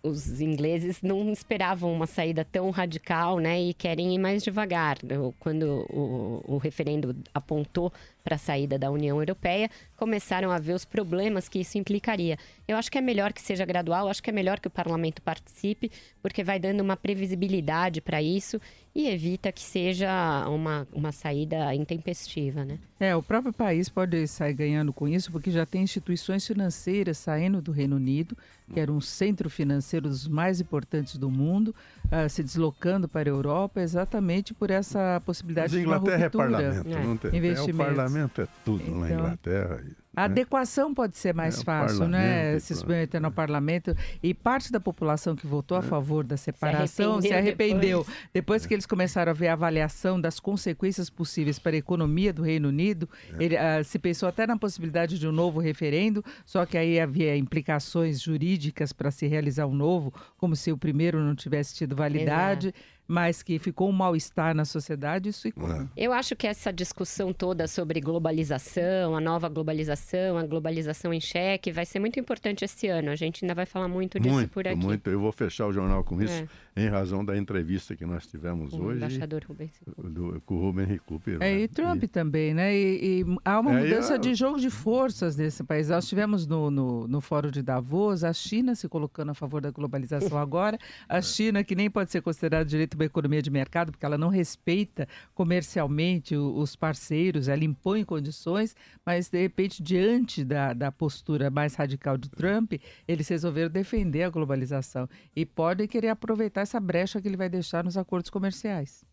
os ingleses não esperavam uma saída tão radical, né, e querem ir mais devagar. Quando o, o referendo apontou para a saída da União Europeia, começaram a ver os problemas que isso implicaria. Eu acho que é melhor que seja gradual, acho que é melhor que o parlamento participe, porque vai dando uma previsibilidade para isso e evita que seja uma, uma saída intempestiva, né? É, o próprio país pode sair ganhando com isso, porque já tem instituições financeiras saindo do Reino Unido, que era um centro financeiro dos mais importantes do mundo, uh, se deslocando para a Europa exatamente por essa possibilidade de uma ruptura. Inglaterra é parlamento, é. não tem. É, o parlamento é tudo então, na Inglaterra. A adequação pode ser mais é, fácil, né? Se submeter no parlamento. E parte da população que votou a favor da separação se arrependeu, se arrependeu. Depois. depois que eles começaram a ver a avaliação das consequências possíveis para a economia do Reino Unido, é. ele, uh, se pensou até na possibilidade de um novo referendo, só que aí havia implicações jurídicas para se realizar um novo, como se o primeiro não tivesse tido validade. Exato. Mas que ficou um mal-estar na sociedade, isso ficou. Eu acho que essa discussão toda sobre globalização, a nova globalização, a globalização em xeque, vai ser muito importante esse ano. A gente ainda vai falar muito disso muito, por aqui. Muito, eu vou fechar o jornal com isso, é. em razão da entrevista que nós tivemos o hoje. Embaixador Rubens do, com o Rubem Recupero. É, e Trump e... também, né? E, e há uma é, mudança eu... de jogo de forças nesse país. Nós tivemos no, no, no Fórum de Davos a China se colocando a favor da globalização agora, a China que nem pode ser considerada direito uma economia de mercado, porque ela não respeita comercialmente os parceiros, ela impõe condições, mas de repente, diante da, da postura mais radical de Trump, eles resolveram defender a globalização e podem querer aproveitar essa brecha que ele vai deixar nos acordos comerciais.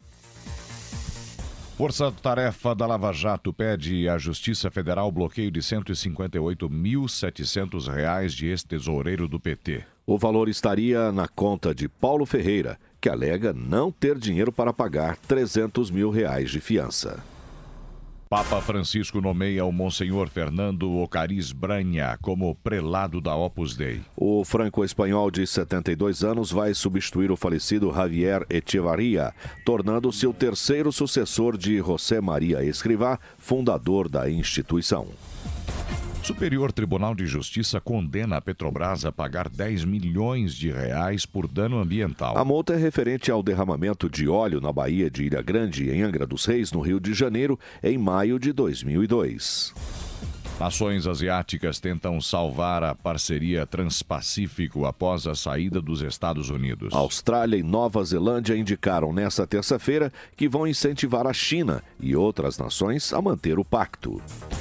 Força-tarefa da Lava Jato pede à Justiça Federal bloqueio de cento e cinquenta e oito mil e setecentos reais de ex-tesoureiro do P T. O valor estaria na conta de Paulo Ferreira, que alega não ter dinheiro para pagar trezentos mil reais de fiança. Papa Francisco nomeia o Monsenhor Fernando Ocariz Branha como prelado da Opus Dei. O franco-espanhol de setenta e dois anos vai substituir o falecido Javier Echevarria, tornando-se o terceiro sucessor de José Maria Escrivá, fundador da instituição. Superior Tribunal de Justiça condena a Petrobras a pagar dez milhões de reais por dano ambiental. A multa é referente ao derramamento de óleo na Baía de Ilha Grande, em Angra dos Reis, no Rio de Janeiro, em maio de dois mil e dois. Nações asiáticas tentam salvar a parceria Transpacífico após a saída dos Estados Unidos. Austrália e Nova Zelândia indicaram nesta terça-feira que vão incentivar a China e outras nações a manter o pacto.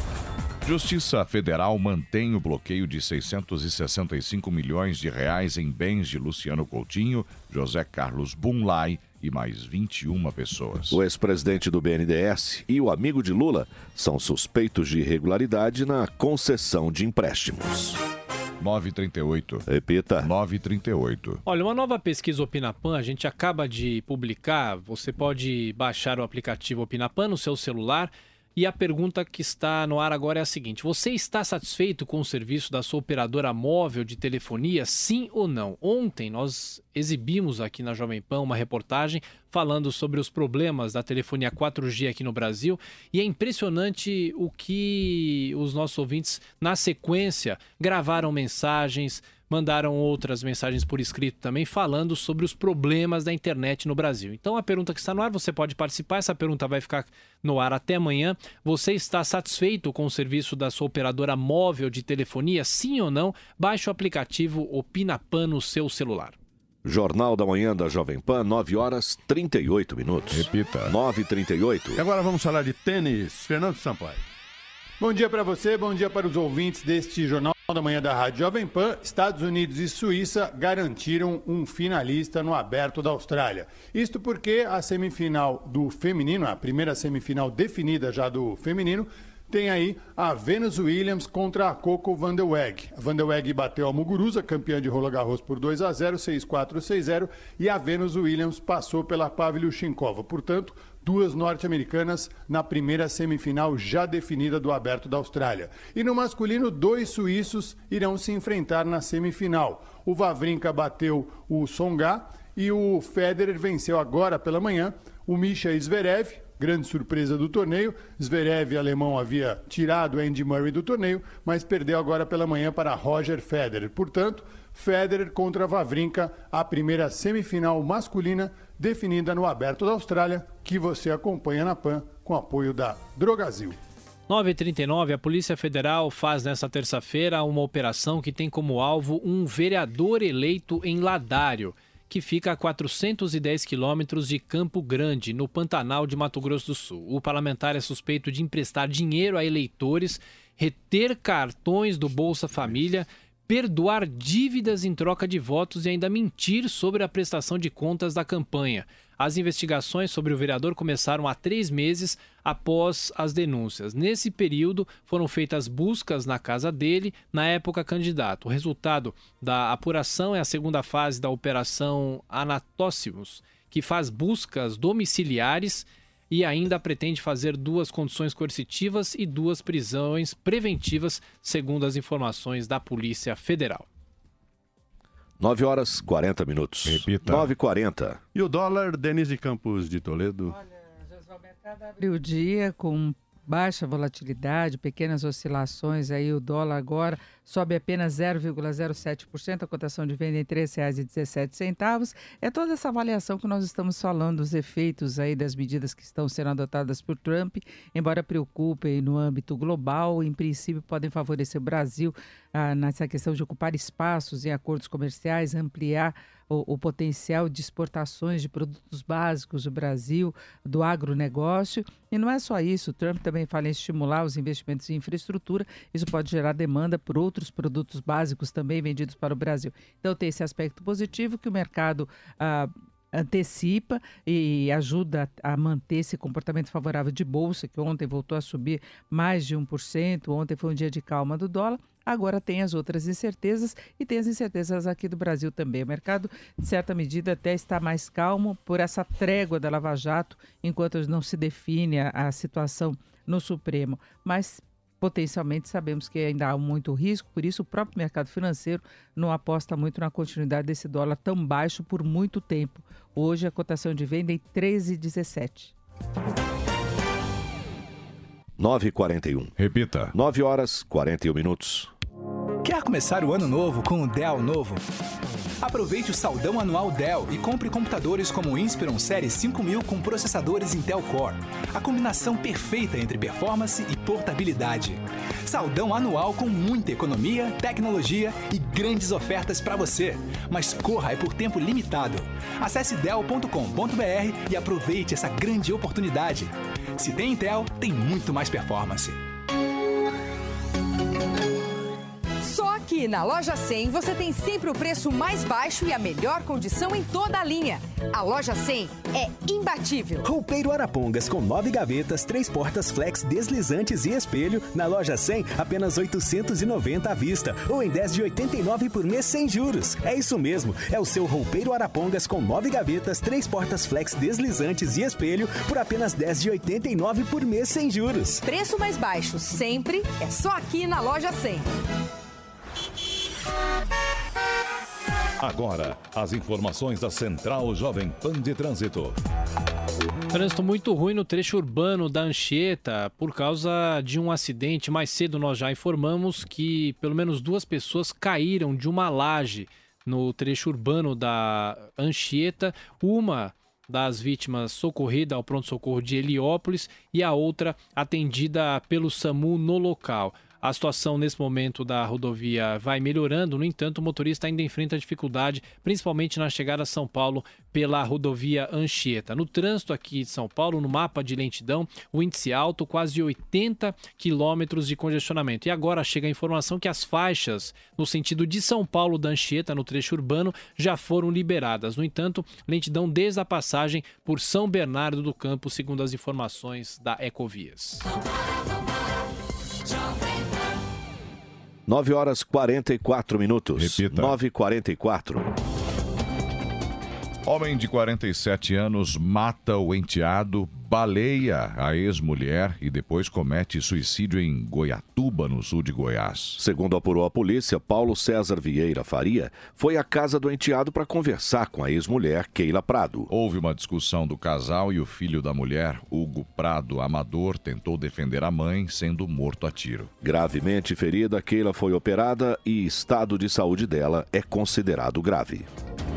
Justiça Federal mantém o bloqueio de seiscentos e sessenta e cinco milhões de reais em bens de Luciano Coutinho, José Carlos Bunlai e mais vinte e uma pessoas. O ex-presidente do B N D E S e o amigo de Lula são suspeitos de irregularidade na concessão de empréstimos. nove e trinta e oito. Repita. nove e trinta e oito. Olha, uma nova pesquisa Opinapan, a gente acaba de publicar. Você pode baixar o aplicativo Opinapan no seu celular. E a pergunta que está no ar agora é a seguinte: você está satisfeito com o serviço da sua operadora móvel de telefonia, sim ou não? Ontem nós exibimos aqui na Jovem Pan uma reportagem falando sobre os problemas da telefonia quatro G aqui no Brasil, e é impressionante o que os nossos ouvintes, na sequência, gravaram mensagens, mandaram outras mensagens por escrito também, falando sobre os problemas da internet no Brasil. Então a pergunta que está no ar, você pode participar, essa pergunta vai ficar no ar até amanhã. Você está satisfeito com o serviço da sua operadora móvel de telefonia, sim ou não? Baixe o aplicativo Opinapan no seu celular. Jornal da Manhã da Jovem Pan, nove horas e trinta e oito minutos. Repita. nove e trinta e oito. E agora vamos falar de tênis. Fernando Sampaio. Bom dia para você, bom dia para os ouvintes deste Jornal da Manhã da Rádio Jovem Pan. Estados Unidos e Suíça garantiram um finalista no Aberto da Austrália. Isto porque a semifinal do feminino, a primeira semifinal definida já do feminino, tem aí a Venus Williams contra a Coco Van der Weg. A Van der Weg bateu a Muguruza, campeã de Roland Garros, por dois a zero, seis a quatro, seis a zero, e a Venus Williams passou pela Pavlyuchenkova. Portanto, duas norte-americanas na primeira semifinal já definida do Aberto da Austrália. E no masculino, dois suíços irão se enfrentar na semifinal. O Wawrinka bateu o Tsonga e o Federer venceu agora pela manhã o Misha Zverev, grande surpresa do torneio. Zverev, alemão, havia tirado Andy Murray do torneio, mas perdeu agora pela manhã para Roger Federer. Portanto, Federer contra Wawrinka, a primeira semifinal masculina definida no Aberto da Austrália, que você acompanha na Pan com apoio da Drogazil. nove e trinta e nove, a Polícia Federal faz nesta terça-feira uma operação que tem como alvo um vereador eleito em Ladário, que fica a quatrocentos e dez quilômetros de Campo Grande, no Pantanal de Mato Grosso do Sul. O parlamentar é suspeito de emprestar dinheiro a eleitores, reter cartões do Bolsa Família, perdoar dívidas em troca de votos e ainda mentir sobre a prestação de contas da campanha. As investigações sobre o vereador começaram há três meses após as denúncias. Nesse período, foram feitas buscas na casa dele, na época candidato. O resultado da apuração é a segunda fase da Operação Anatóximos, que faz buscas domiciliares e ainda pretende fazer duas condições coercitivas e duas prisões preventivas, segundo as informações da Polícia Federal. nove horas e quarenta minutos. Repita. nove e quarenta. E o dólar, Denise Campos de Toledo? Abre o dia com baixa volatilidade, pequenas oscilações, aí o dólar agora sobe apenas zero vírgula zero sete por cento, a cotação de venda em três reais e dezessete centavos. É toda essa avaliação que nós estamos falando, os efeitos aí das medidas que estão sendo adotadas por Trump, embora preocupem no âmbito global, em princípio podem favorecer o Brasil ah, nessa questão de ocupar espaços em acordos comerciais, ampliar O, o potencial de exportações de produtos básicos do Brasil, do agronegócio. E não é só isso, o Trump também fala em estimular os investimentos em infraestrutura, isso pode gerar demanda por outros produtos básicos também vendidos para o Brasil. Então tem esse aspecto positivo que o mercado ah, antecipa e ajuda a manter esse comportamento favorável de bolsa, que ontem voltou a subir mais de um por cento, ontem foi um dia de calma do dólar. Agora tem as outras incertezas e tem as incertezas aqui do Brasil também. O mercado, de certa medida, até está mais calmo por essa trégua da Lava Jato, enquanto não se define a, a situação no Supremo. Mas, potencialmente, sabemos que ainda há muito risco, por isso o próprio mercado financeiro não aposta muito na continuidade desse dólar tão baixo por muito tempo. Hoje, a cotação de venda é em treze reais e dezessete centavos. nove e quarenta e um. Repita. nove horas e quarenta e um minutos. Quer começar o ano novo com o Dell novo? Aproveite o saldão anual Dell e compre computadores como o Inspiron Série cinco mil com processadores Intel Core. A combinação perfeita entre performance e portabilidade. Saldão anual com muita economia, tecnologia e grandes ofertas para você. Mas corra, é por tempo limitado. Acesse dell ponto com ponto b r e aproveite essa grande oportunidade. Se tem Intel, tem muito mais performance. Aqui na Loja cem, você tem sempre o preço mais baixo e a melhor condição em toda a linha. A Loja cem é imbatível. Roupeiro Arapongas com nove gavetas, três portas flex deslizantes e espelho. Na Loja cem, apenas oitocentos e noventa à vista ou em dez de oitenta e nove por mês sem juros. É isso mesmo, é o seu Roupeiro Arapongas com nove gavetas, três portas flex deslizantes e espelho por apenas dez de oitenta e nove por mês sem juros. Preço mais baixo sempre é só aqui na Loja cem. Agora, as informações da Central Jovem Pan de Trânsito. Trânsito muito ruim no trecho urbano da Anchieta por causa de um acidente. Mais cedo nós já informamos que pelo menos duas pessoas caíram de uma laje no trecho urbano da Anchieta. Uma das vítimas socorrida ao pronto-socorro de Heliópolis e a outra atendida pelo SAMU no local. A situação nesse momento da rodovia vai melhorando, no entanto, o motorista ainda enfrenta dificuldade, principalmente na chegada a São Paulo pela rodovia Anchieta. No trânsito aqui de São Paulo, no mapa de lentidão, o índice alto, quase oitenta quilômetros de congestionamento. E agora chega a informação que as faixas no sentido de São Paulo da Anchieta, no trecho urbano, já foram liberadas. No entanto, lentidão desde a passagem por São Bernardo do Campo, segundo as informações da Ecovias. nove horas e quarenta e quatro minutos. Repita. nove e quarenta e quatro. Homem de quarenta e sete anos mata o enteado, baleia a ex-mulher e depois comete suicídio em Goiatuba, no sul de Goiás. Segundo apurou a polícia, Paulo César Vieira Faria foi à casa do enteado para conversar com a ex-mulher, Keila Prado. Houve uma discussão do casal e o filho da mulher, Hugo Prado Amador, tentou defender a mãe, sendo morto a tiro. Gravemente ferida, Keila foi operada e estado de saúde dela é considerado grave.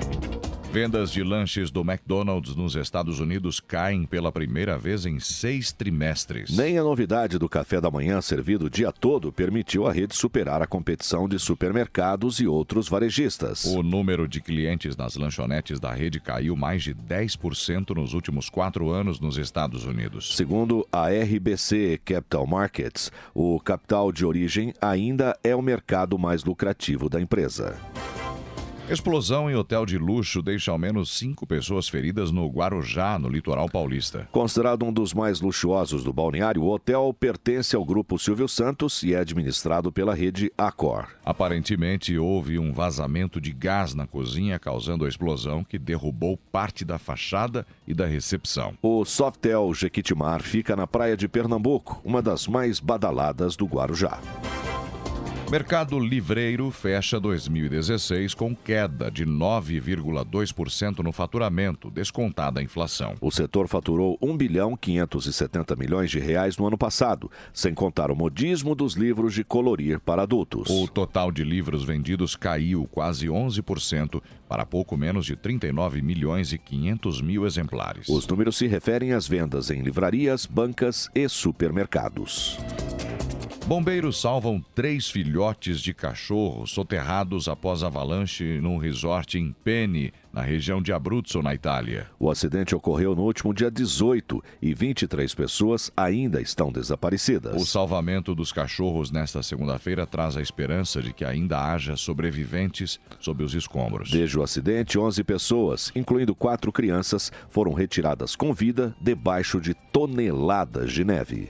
Vendas de lanches do McDonald's nos Estados Unidos caem pela primeira vez em seis trimestres. Nem a novidade do café da manhã servido o dia todo permitiu a rede superar a competição de supermercados e outros varejistas. O número de clientes nas lanchonetes da rede caiu mais de dez por cento nos últimos quatro anos nos Estados Unidos. Segundo a R B C Capital Markets, o capital de origem ainda é o mercado mais lucrativo da empresa. Explosão em hotel de luxo deixa ao menos cinco pessoas feridas no Guarujá, no litoral paulista. Considerado um dos mais luxuosos do balneário, o hotel pertence ao grupo Silvio Santos e é administrado pela rede Accor. Aparentemente, houve um vazamento de gás na cozinha, causando a explosão que derrubou parte da fachada e da recepção. O Softel Jequitimar fica na praia de Pernambuco, uma das mais badaladas do Guarujá. Mercado Livreiro fecha dois mil e dezesseis com queda de nove vírgula dois por cento no faturamento, descontada a inflação. O setor faturou um bilhão quinhentos e setenta milhões de reais no ano passado, sem contar o modismo dos livros de colorir para adultos. O total de livros vendidos caiu quase onze por cento para pouco menos de trinta e nove milhões e quinhentos mil exemplares. Os números se referem às vendas em livrarias, bancas e supermercados. Bombeiros salvam três filhotes de cachorro soterrados após avalanche num resort em Peni, na região de Abruzzo, na Itália. O acidente ocorreu no último dia dezoito e vinte e três pessoas ainda estão desaparecidas. O salvamento dos cachorros nesta segunda-feira traz a esperança de que ainda haja sobreviventes sob os escombros. Desde o acidente, onze pessoas, incluindo quatro crianças, foram retiradas com vida debaixo de toneladas de neve.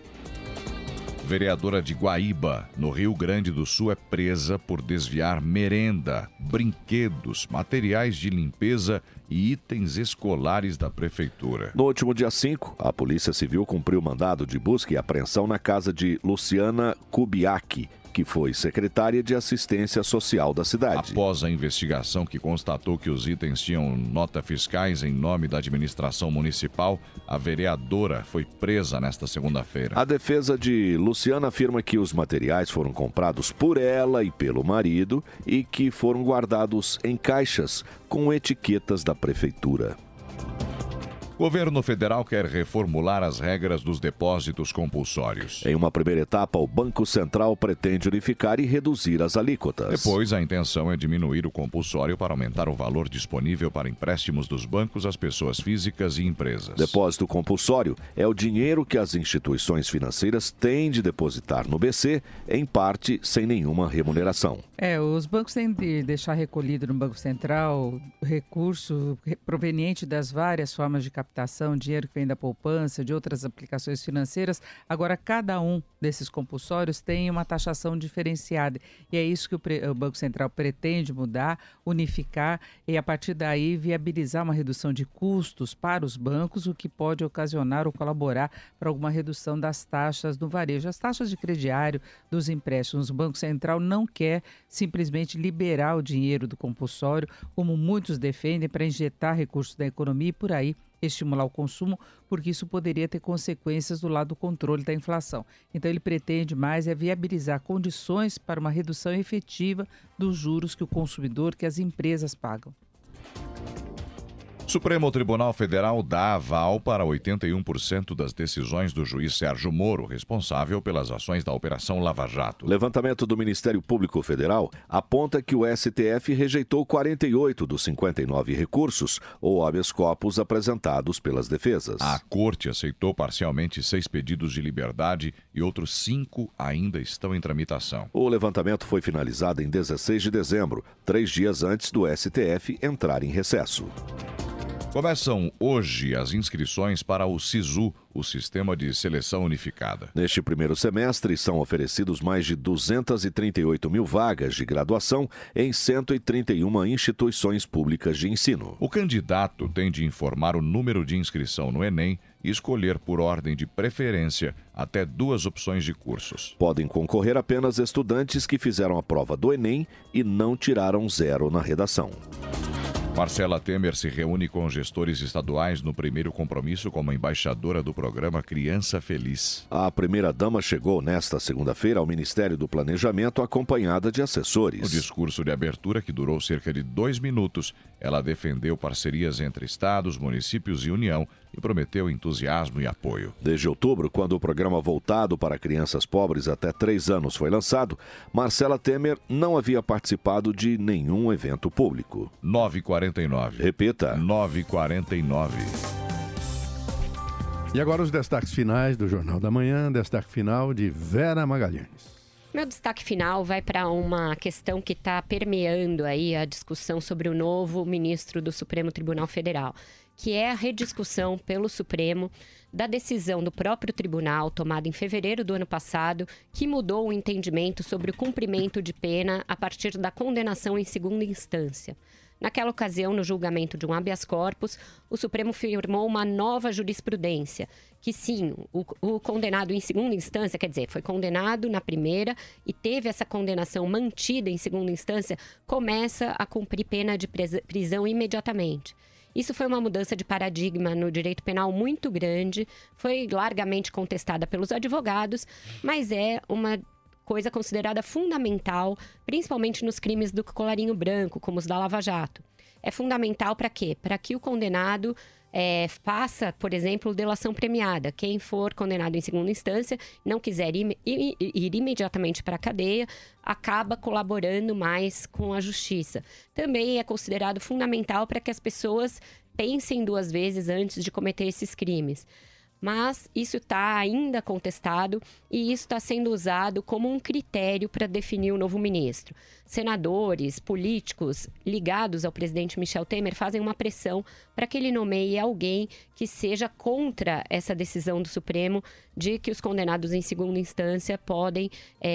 Vereadora de Guaíba, no Rio Grande do Sul, é presa por desviar merenda, brinquedos, materiais de limpeza e itens escolares da prefeitura. No último dia cinco, a Polícia Civil cumpriu mandado de busca e apreensão na casa de Luciana Kubiak, que foi secretária de Assistência Social da cidade. Após a investigação que constatou que os itens tinham nota fiscais em nome da administração municipal, a vereadora foi presa nesta segunda-feira. A defesa de Luciana afirma que os materiais foram comprados por ela e pelo marido e que foram guardados em caixas com etiquetas da prefeitura. O governo federal quer reformular as regras dos depósitos compulsórios. Em uma primeira etapa, o Banco Central pretende unificar e reduzir as alíquotas. Depois, a intenção é diminuir o compulsório para aumentar o valor disponível para empréstimos dos bancos às pessoas físicas e empresas. Depósito compulsório é o dinheiro que as instituições financeiras têm de depositar no B C, em parte sem nenhuma remuneração. É, os bancos têm de deixar recolhido no Banco Central recurso proveniente das várias formas de captação, dinheiro que vem da poupança, de outras aplicações financeiras. Agora, cada um desses compulsórios tem uma taxação diferenciada. E é isso que o, pre- o Banco Central pretende mudar, unificar e, a partir daí, viabilizar uma redução de custos para os bancos, o que pode ocasionar ou colaborar para alguma redução das taxas no varejo. As taxas de crediário dos empréstimos. O Banco Central não quer simplesmente liberar o dinheiro do compulsório, como muitos defendem, para injetar recursos da economia e, por aí, estimular o consumo, porque isso poderia ter consequências do lado do controle da inflação. Então, ele pretende mais é viabilizar condições para uma redução efetiva dos juros que o consumidor, que as empresas pagam. Supremo Tribunal Federal dá aval para oitenta e um por cento das decisões do juiz Sérgio Moro, responsável pelas ações da Operação Lava Jato. Levantamento do Ministério Público Federal aponta que o S T F rejeitou quarenta e oito dos cinquenta e nove recursos ou habeas corpus apresentados pelas defesas. A Corte aceitou parcialmente seis pedidos de liberdade e outros cinco ainda estão em tramitação. O levantamento foi finalizado em dezesseis de dezembro, três dias antes do S T F entrar em recesso. Começam hoje as inscrições para o SISU, o Sistema de Seleção Unificada. Neste primeiro semestre, são oferecidos mais de duzentas e trinta e oito mil vagas de graduação em cento e trinta e uma instituições públicas de ensino. O candidato tem de informar o número de inscrição no Enem e escolher por ordem de preferência até duas opções de cursos. Podem concorrer apenas estudantes que fizeram a prova do Enem e não tiraram zero na redação. Marcela Temer se reúne com gestores estaduais no primeiro compromisso como embaixadora do programa Criança Feliz. A primeira-dama chegou nesta segunda-feira ao Ministério do Planejamento acompanhada de assessores. No discurso de abertura, que durou cerca de dois minutos, ela defendeu parcerias entre estados, municípios e União e prometeu entusiasmo e apoio. Desde outubro, quando o programa voltado para crianças pobres até três anos foi lançado, Marcela Temer não havia participado de nenhum evento público. nove e quarenta e nove. Repita. nove e quarenta e nove. E agora os destaques finais do Jornal da Manhã, destaque final de Vera Magalhães. Meu destaque final vai para uma questão que está permeando aí a discussão sobre o novo ministro do Supremo Tribunal Federal, que é a rediscussão pelo Supremo da decisão do próprio tribunal, tomada em fevereiro do ano passado, que mudou o entendimento sobre o cumprimento de pena a partir da condenação em segunda instância. Naquela ocasião, no julgamento de um habeas corpus, o Supremo firmou uma nova jurisprudência, que sim, o, o condenado em segunda instância, quer dizer, foi condenado na primeira e teve essa condenação mantida em segunda instância, começa a cumprir pena de prisão imediatamente. Isso foi uma mudança de paradigma no direito penal muito grande, foi largamente contestada pelos advogados, mas é uma coisa considerada fundamental, principalmente nos crimes do colarinho branco, como os da Lava Jato. É fundamental para quê? Para que o condenado é, faça, por exemplo, delação premiada. Quem for condenado em segunda instância, não quiser ir, ir, ir imediatamente para a cadeia, acaba colaborando mais com a justiça. Também é considerado fundamental para que as pessoas pensem duas vezes antes de cometer esses crimes. Mas isso está ainda contestado e isso está sendo usado como um critério para definir o novo ministro. Senadores, políticos ligados ao presidente Michel Temer fazem uma pressão para que ele nomeie alguém que seja contra essa decisão do Supremo de que os condenados em segunda instância podem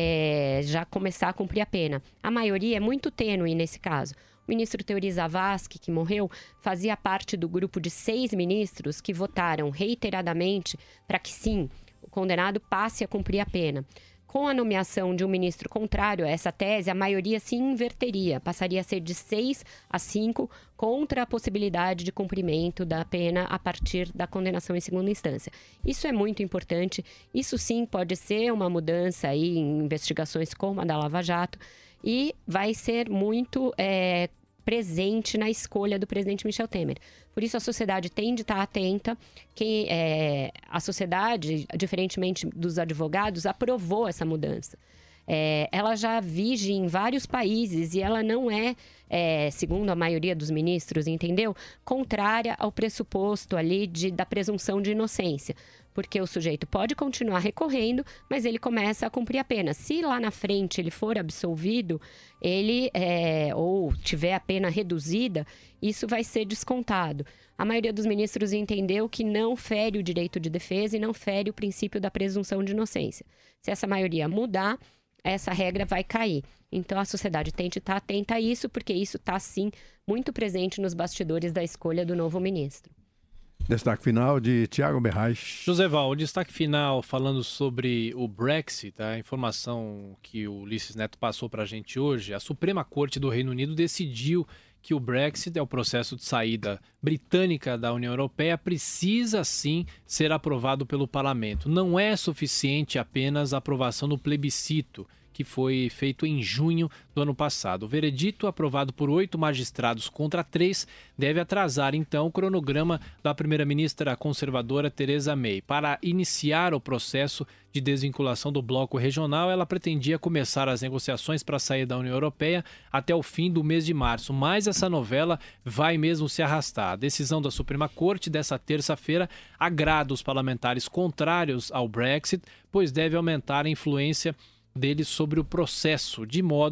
é, já começar a cumprir a pena. A maioria é muito tênue nesse caso. O ministro Teori Zavascki, que morreu, fazia parte do grupo de seis ministros que votaram reiteradamente para que, sim, o condenado passe a cumprir a pena. Com a nomeação de um ministro contrário a essa tese, a maioria se inverteria, passaria a ser de seis a cinco contra a possibilidade de cumprimento da pena a partir da condenação em segunda instância. Isso é muito importante, isso sim pode ser uma mudança aí em investigações como a da Lava Jato, e vai ser muito é, presente na escolha do presidente Michel Temer. Por isso, a sociedade tem de estar atenta. Que, é, a sociedade, diferentemente dos advogados, aprovou essa mudança. É, ela já vige em vários países e ela não é, é, segundo a maioria dos ministros, entendeu? Contrária ao pressuposto ali de, da presunção de inocência. Porque o sujeito pode continuar recorrendo, mas ele começa a cumprir a pena. Se lá na frente ele for absolvido, ele é, ou tiver a pena reduzida, isso vai ser descontado. A maioria dos ministros entendeu que não fere o direito de defesa e não fere o princípio da presunção de inocência. Se essa maioria mudar, essa regra vai cair. Então, a sociedade tem de estar atenta a isso, porque isso está, sim, muito presente nos bastidores da escolha do novo ministro. Destaque final de Tiago Berraich. José Val, o destaque final falando sobre o Brexit, a informação que o Ulisses Neto passou para a gente hoje, a Suprema Corte do Reino Unido decidiu que o Brexit, é o processo de saída britânica da União Europeia, precisa sim ser aprovado pelo Parlamento. Não é suficiente apenas a aprovação no plebiscito, que foi feito em junho do ano passado. O veredito, aprovado por oito magistrados contra três, deve atrasar, então, o cronograma da primeira-ministra conservadora Theresa May. Para iniciar o processo de desvinculação do bloco regional, ela pretendia começar as negociações para sair da União Europeia até o fim do mês de março, mas essa novela vai mesmo se arrastar. A decisão da Suprema Corte dessa terça-feira agrada os parlamentares contrários ao Brexit, pois deve aumentar a influência deles sobre o processo, de modo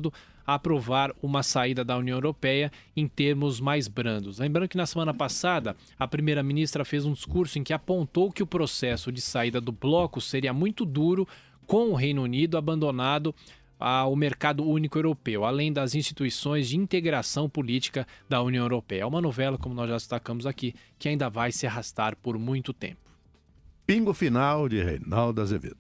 a aprovar uma saída da União Europeia em termos mais brandos. Lembrando que na semana passada, a primeira-ministra fez um discurso em que apontou que o processo de saída do bloco seria muito duro, com o Reino Unido abandonado ao mercado único europeu, além das instituições de integração política da União Europeia. É uma novela, como nós já destacamos aqui, que ainda vai se arrastar por muito tempo. Pingo final de Reinaldo Azevedo.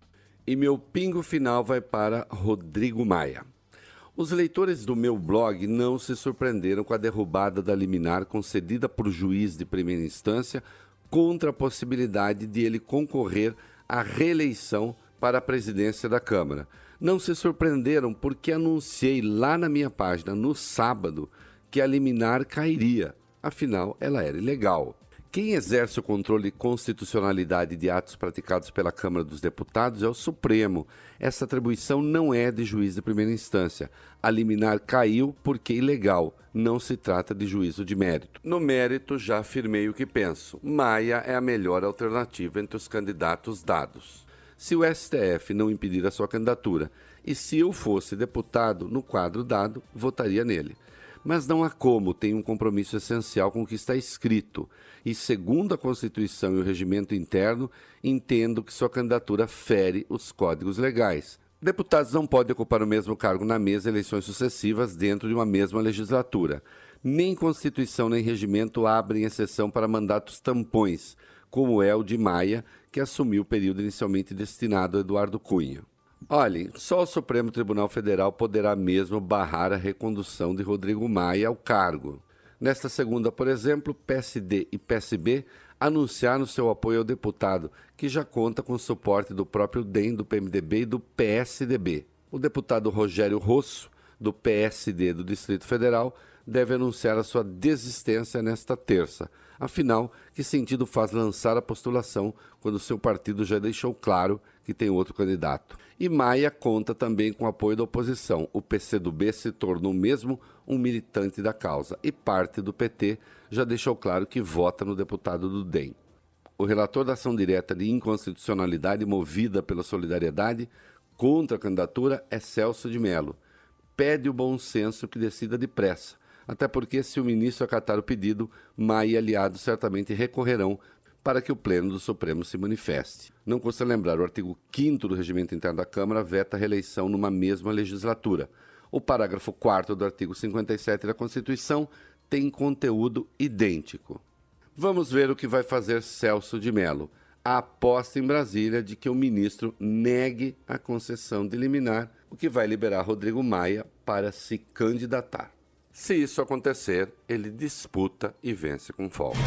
E meu pingo final vai para Rodrigo Maia. Os leitores do meu blog não se surpreenderam com a derrubada da liminar concedida por juiz de primeira instância contra a possibilidade de ele concorrer à reeleição para a presidência da Câmara. Não se surpreenderam porque anunciei lá na minha página, no sábado, que a liminar cairia. Afinal, ela era ilegal. Quem exerce o controle de constitucionalidade de atos praticados pela Câmara dos Deputados é o Supremo. Essa atribuição não é de juiz de primeira instância. A liminar caiu porque é ilegal. Não se trata de juízo de mérito. No mérito, já afirmei o que penso. Maia é a melhor alternativa entre os candidatos dados. Se o S T F não impedir a sua candidatura e se eu fosse deputado no quadro dado, votaria nele. Mas não há como, tem um compromisso essencial com o que está escrito. E segundo a Constituição e o regimento interno, entendo que sua candidatura fere os códigos legais. Deputados não podem ocupar o mesmo cargo na mesa em eleições sucessivas dentro de uma mesma legislatura. Nem Constituição nem regimento abrem exceção para mandatos tampões, como é o de Maia, que assumiu o período inicialmente destinado a Eduardo Cunha. Olhem, só o Supremo Tribunal Federal poderá mesmo barrar a recondução de Rodrigo Maia ao cargo. Nesta segunda, por exemplo, P S D e P S B anunciaram seu apoio ao deputado, que já conta com o suporte do próprio D E M, do P M D B e do P S D B. O deputado Rogério Rosso, do P S D do Distrito Federal, deve anunciar a sua desistência nesta terça. Afinal, que sentido faz lançar a postulação quando seu partido já deixou claro que tem outro candidato? E Maia conta também com o apoio da oposição. O P C do B se tornou mesmo um militante da causa e parte do P T já deixou claro que vota no deputado do D E M. O relator da ação direta de inconstitucionalidade movida pela solidariedade contra a candidatura é Celso de Mello. Pede o bom senso que decida depressa. Até porque, se o ministro acatar o pedido, Maia e aliados certamente recorrerão para que o Pleno do Supremo se manifeste. Não custa lembrar, o artigo quinto do Regimento Interno da Câmara veta a reeleição numa mesma legislatura. O parágrafo quarto do artigo cinquenta e sete da Constituição tem conteúdo idêntico. Vamos ver o que vai fazer Celso de Mello. A aposta em Brasília de que o ministro negue a concessão de liminar, o que vai liberar Rodrigo Maia para se candidatar. Se isso acontecer, ele disputa e vence com folga.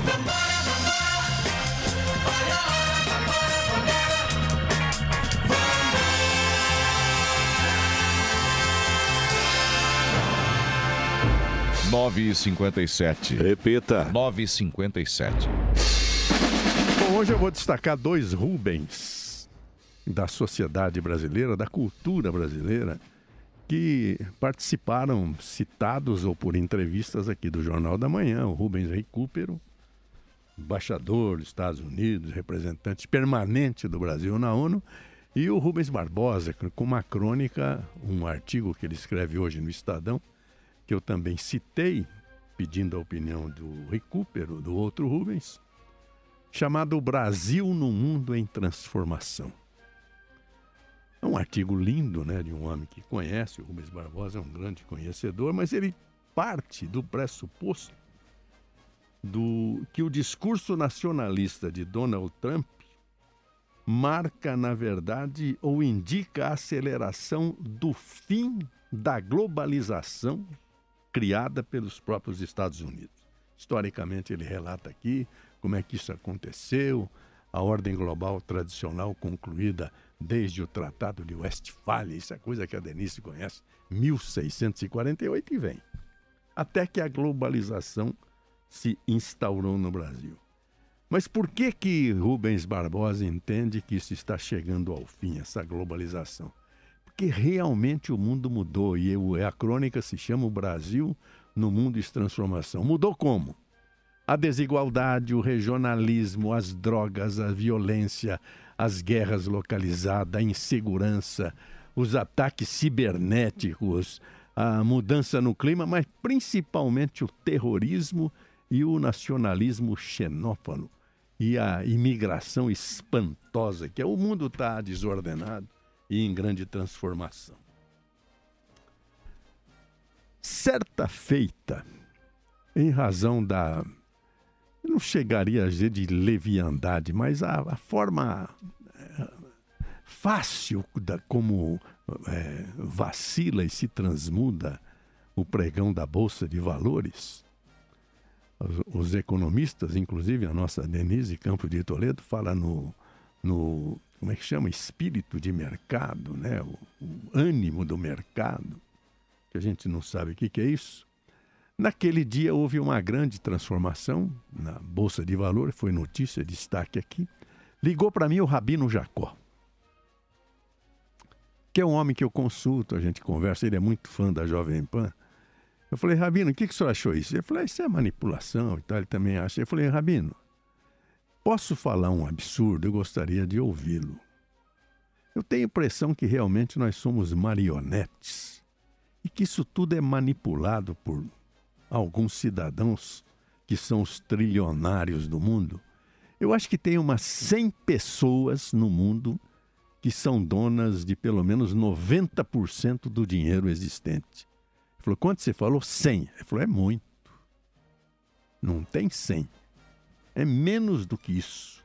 nove e cinquenta e sete. Repita. nove e cinquenta e sete. Bom, hoje eu vou destacar dois Rubens da sociedade brasileira, da cultura brasileira, que participaram, citados ou por entrevistas aqui do Jornal da Manhã. O Rubens Recupero, embaixador dos Estados Unidos, representante permanente do Brasil na ONU, e o Rubens Barbosa, com uma crônica, um artigo que ele escreve hoje no Estadão, que eu também citei, pedindo a opinião do Recupero, do outro Rubens, chamado O Brasil no Mundo em Transformação. É um artigo lindo, né, de um homem que conhece, o Rubens Barbosa é um grande conhecedor, mas ele parte do pressuposto do, que o discurso nacionalista de Donald Trump marca, na verdade, ou indica a aceleração do fim da globalização criada pelos próprios Estados Unidos. Historicamente, ele relata aqui como é que isso aconteceu, a ordem global tradicional concluída desde o Tratado de Westfália, isso é coisa que a Denise conhece, mil seiscentos e quarenta e oito, e vem. Até que a globalização se instaurou no Brasil. Mas por que que Rubens Barbosa entende que isso está chegando ao fim, essa globalização? Porque realmente o mundo mudou, e a crônica se chama O Brasil no Mundo em Transformação. Mudou como? A desigualdade, o regionalismo, as drogas, a violência, as guerras localizadas, a insegurança, os ataques cibernéticos, a mudança no clima, mas principalmente o terrorismo e o nacionalismo xenófono e a imigração espantosa, que é, o mundo está desordenado e em grande transformação. Certa feita, em razão da, eu não chegaria a dizer de leviandade, mas a, a forma é, fácil da, como é, vacila e se transmuda o pregão da Bolsa de Valores. Os, os economistas, inclusive a nossa Denise Campos de Toledo, fala no, no como é que chama? Espírito de mercado, né? o, o ânimo do mercado, que a gente não sabe o que, que é isso. Naquele dia houve uma grande transformação na Bolsa de Valores, foi notícia, destaque aqui. Ligou para mim o Rabino Jacó, que é um homem que eu consulto, a gente conversa, ele é muito fã da Jovem Pan. Eu falei, Rabino, o que, que o senhor achou isso? Ele falou, isso é manipulação e tal, ele também acha. Eu falei, Rabino, posso falar um absurdo? Eu gostaria de ouvi-lo. Eu tenho a impressão que realmente nós somos marionetes e que isso tudo é manipulado por alguns cidadãos que são os trilionários do mundo. Eu acho que tem umas cem pessoas no mundo que são donas de pelo menos noventa por cento do dinheiro existente. Ele falou, quanto você falou? cem. Ele falou, é muito. Não tem cem. É menos do que isso.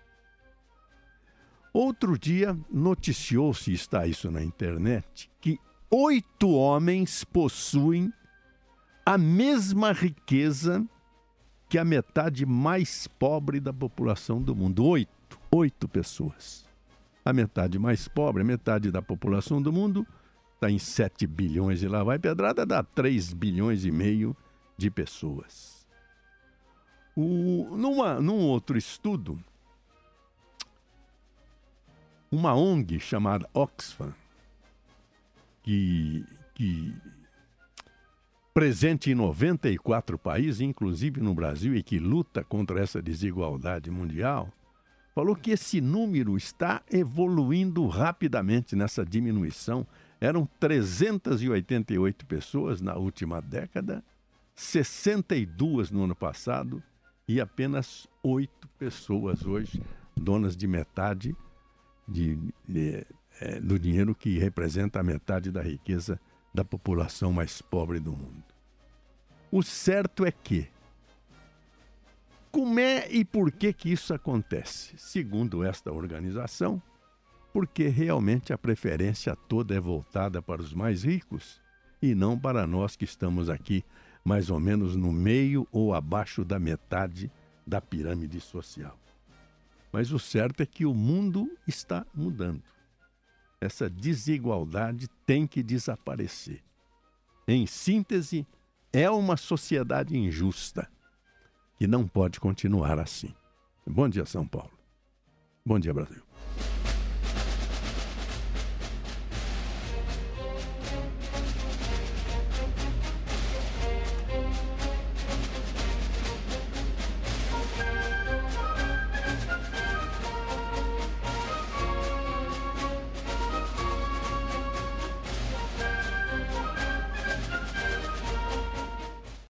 Outro dia, noticiou-se, está isso na internet, que oito homens possuem a mesma riqueza que a metade mais pobre da população do mundo. Oito. Oito pessoas. A metade mais pobre, a metade da população do mundo, está em sete bilhões e lá vai pedrada, dá três bilhões e meio de pessoas. O, numa, num outro estudo, uma O N G chamada Oxfam, que, que presente em noventa e quatro países, inclusive no Brasil, e que luta contra essa desigualdade mundial, falou que esse número está evoluindo rapidamente nessa diminuição. Eram trezentas e oitenta e oito pessoas na última década, sessenta e duas no ano passado e apenas oito pessoas hoje, donas de metade de, de, é, do dinheiro que representa a metade da riqueza da população mais pobre do mundo. O certo é que, como é e por que que isso acontece? Segundo esta organização, porque realmente a preferência toda é voltada para os mais ricos e não para nós que estamos aqui mais ou menos no meio ou abaixo da metade da pirâmide social. Mas o certo é que o mundo está mudando. Essa desigualdade tem que desaparecer. Em síntese, é uma sociedade injusta que não pode continuar assim. Bom dia, São Paulo. Bom dia, Brasil.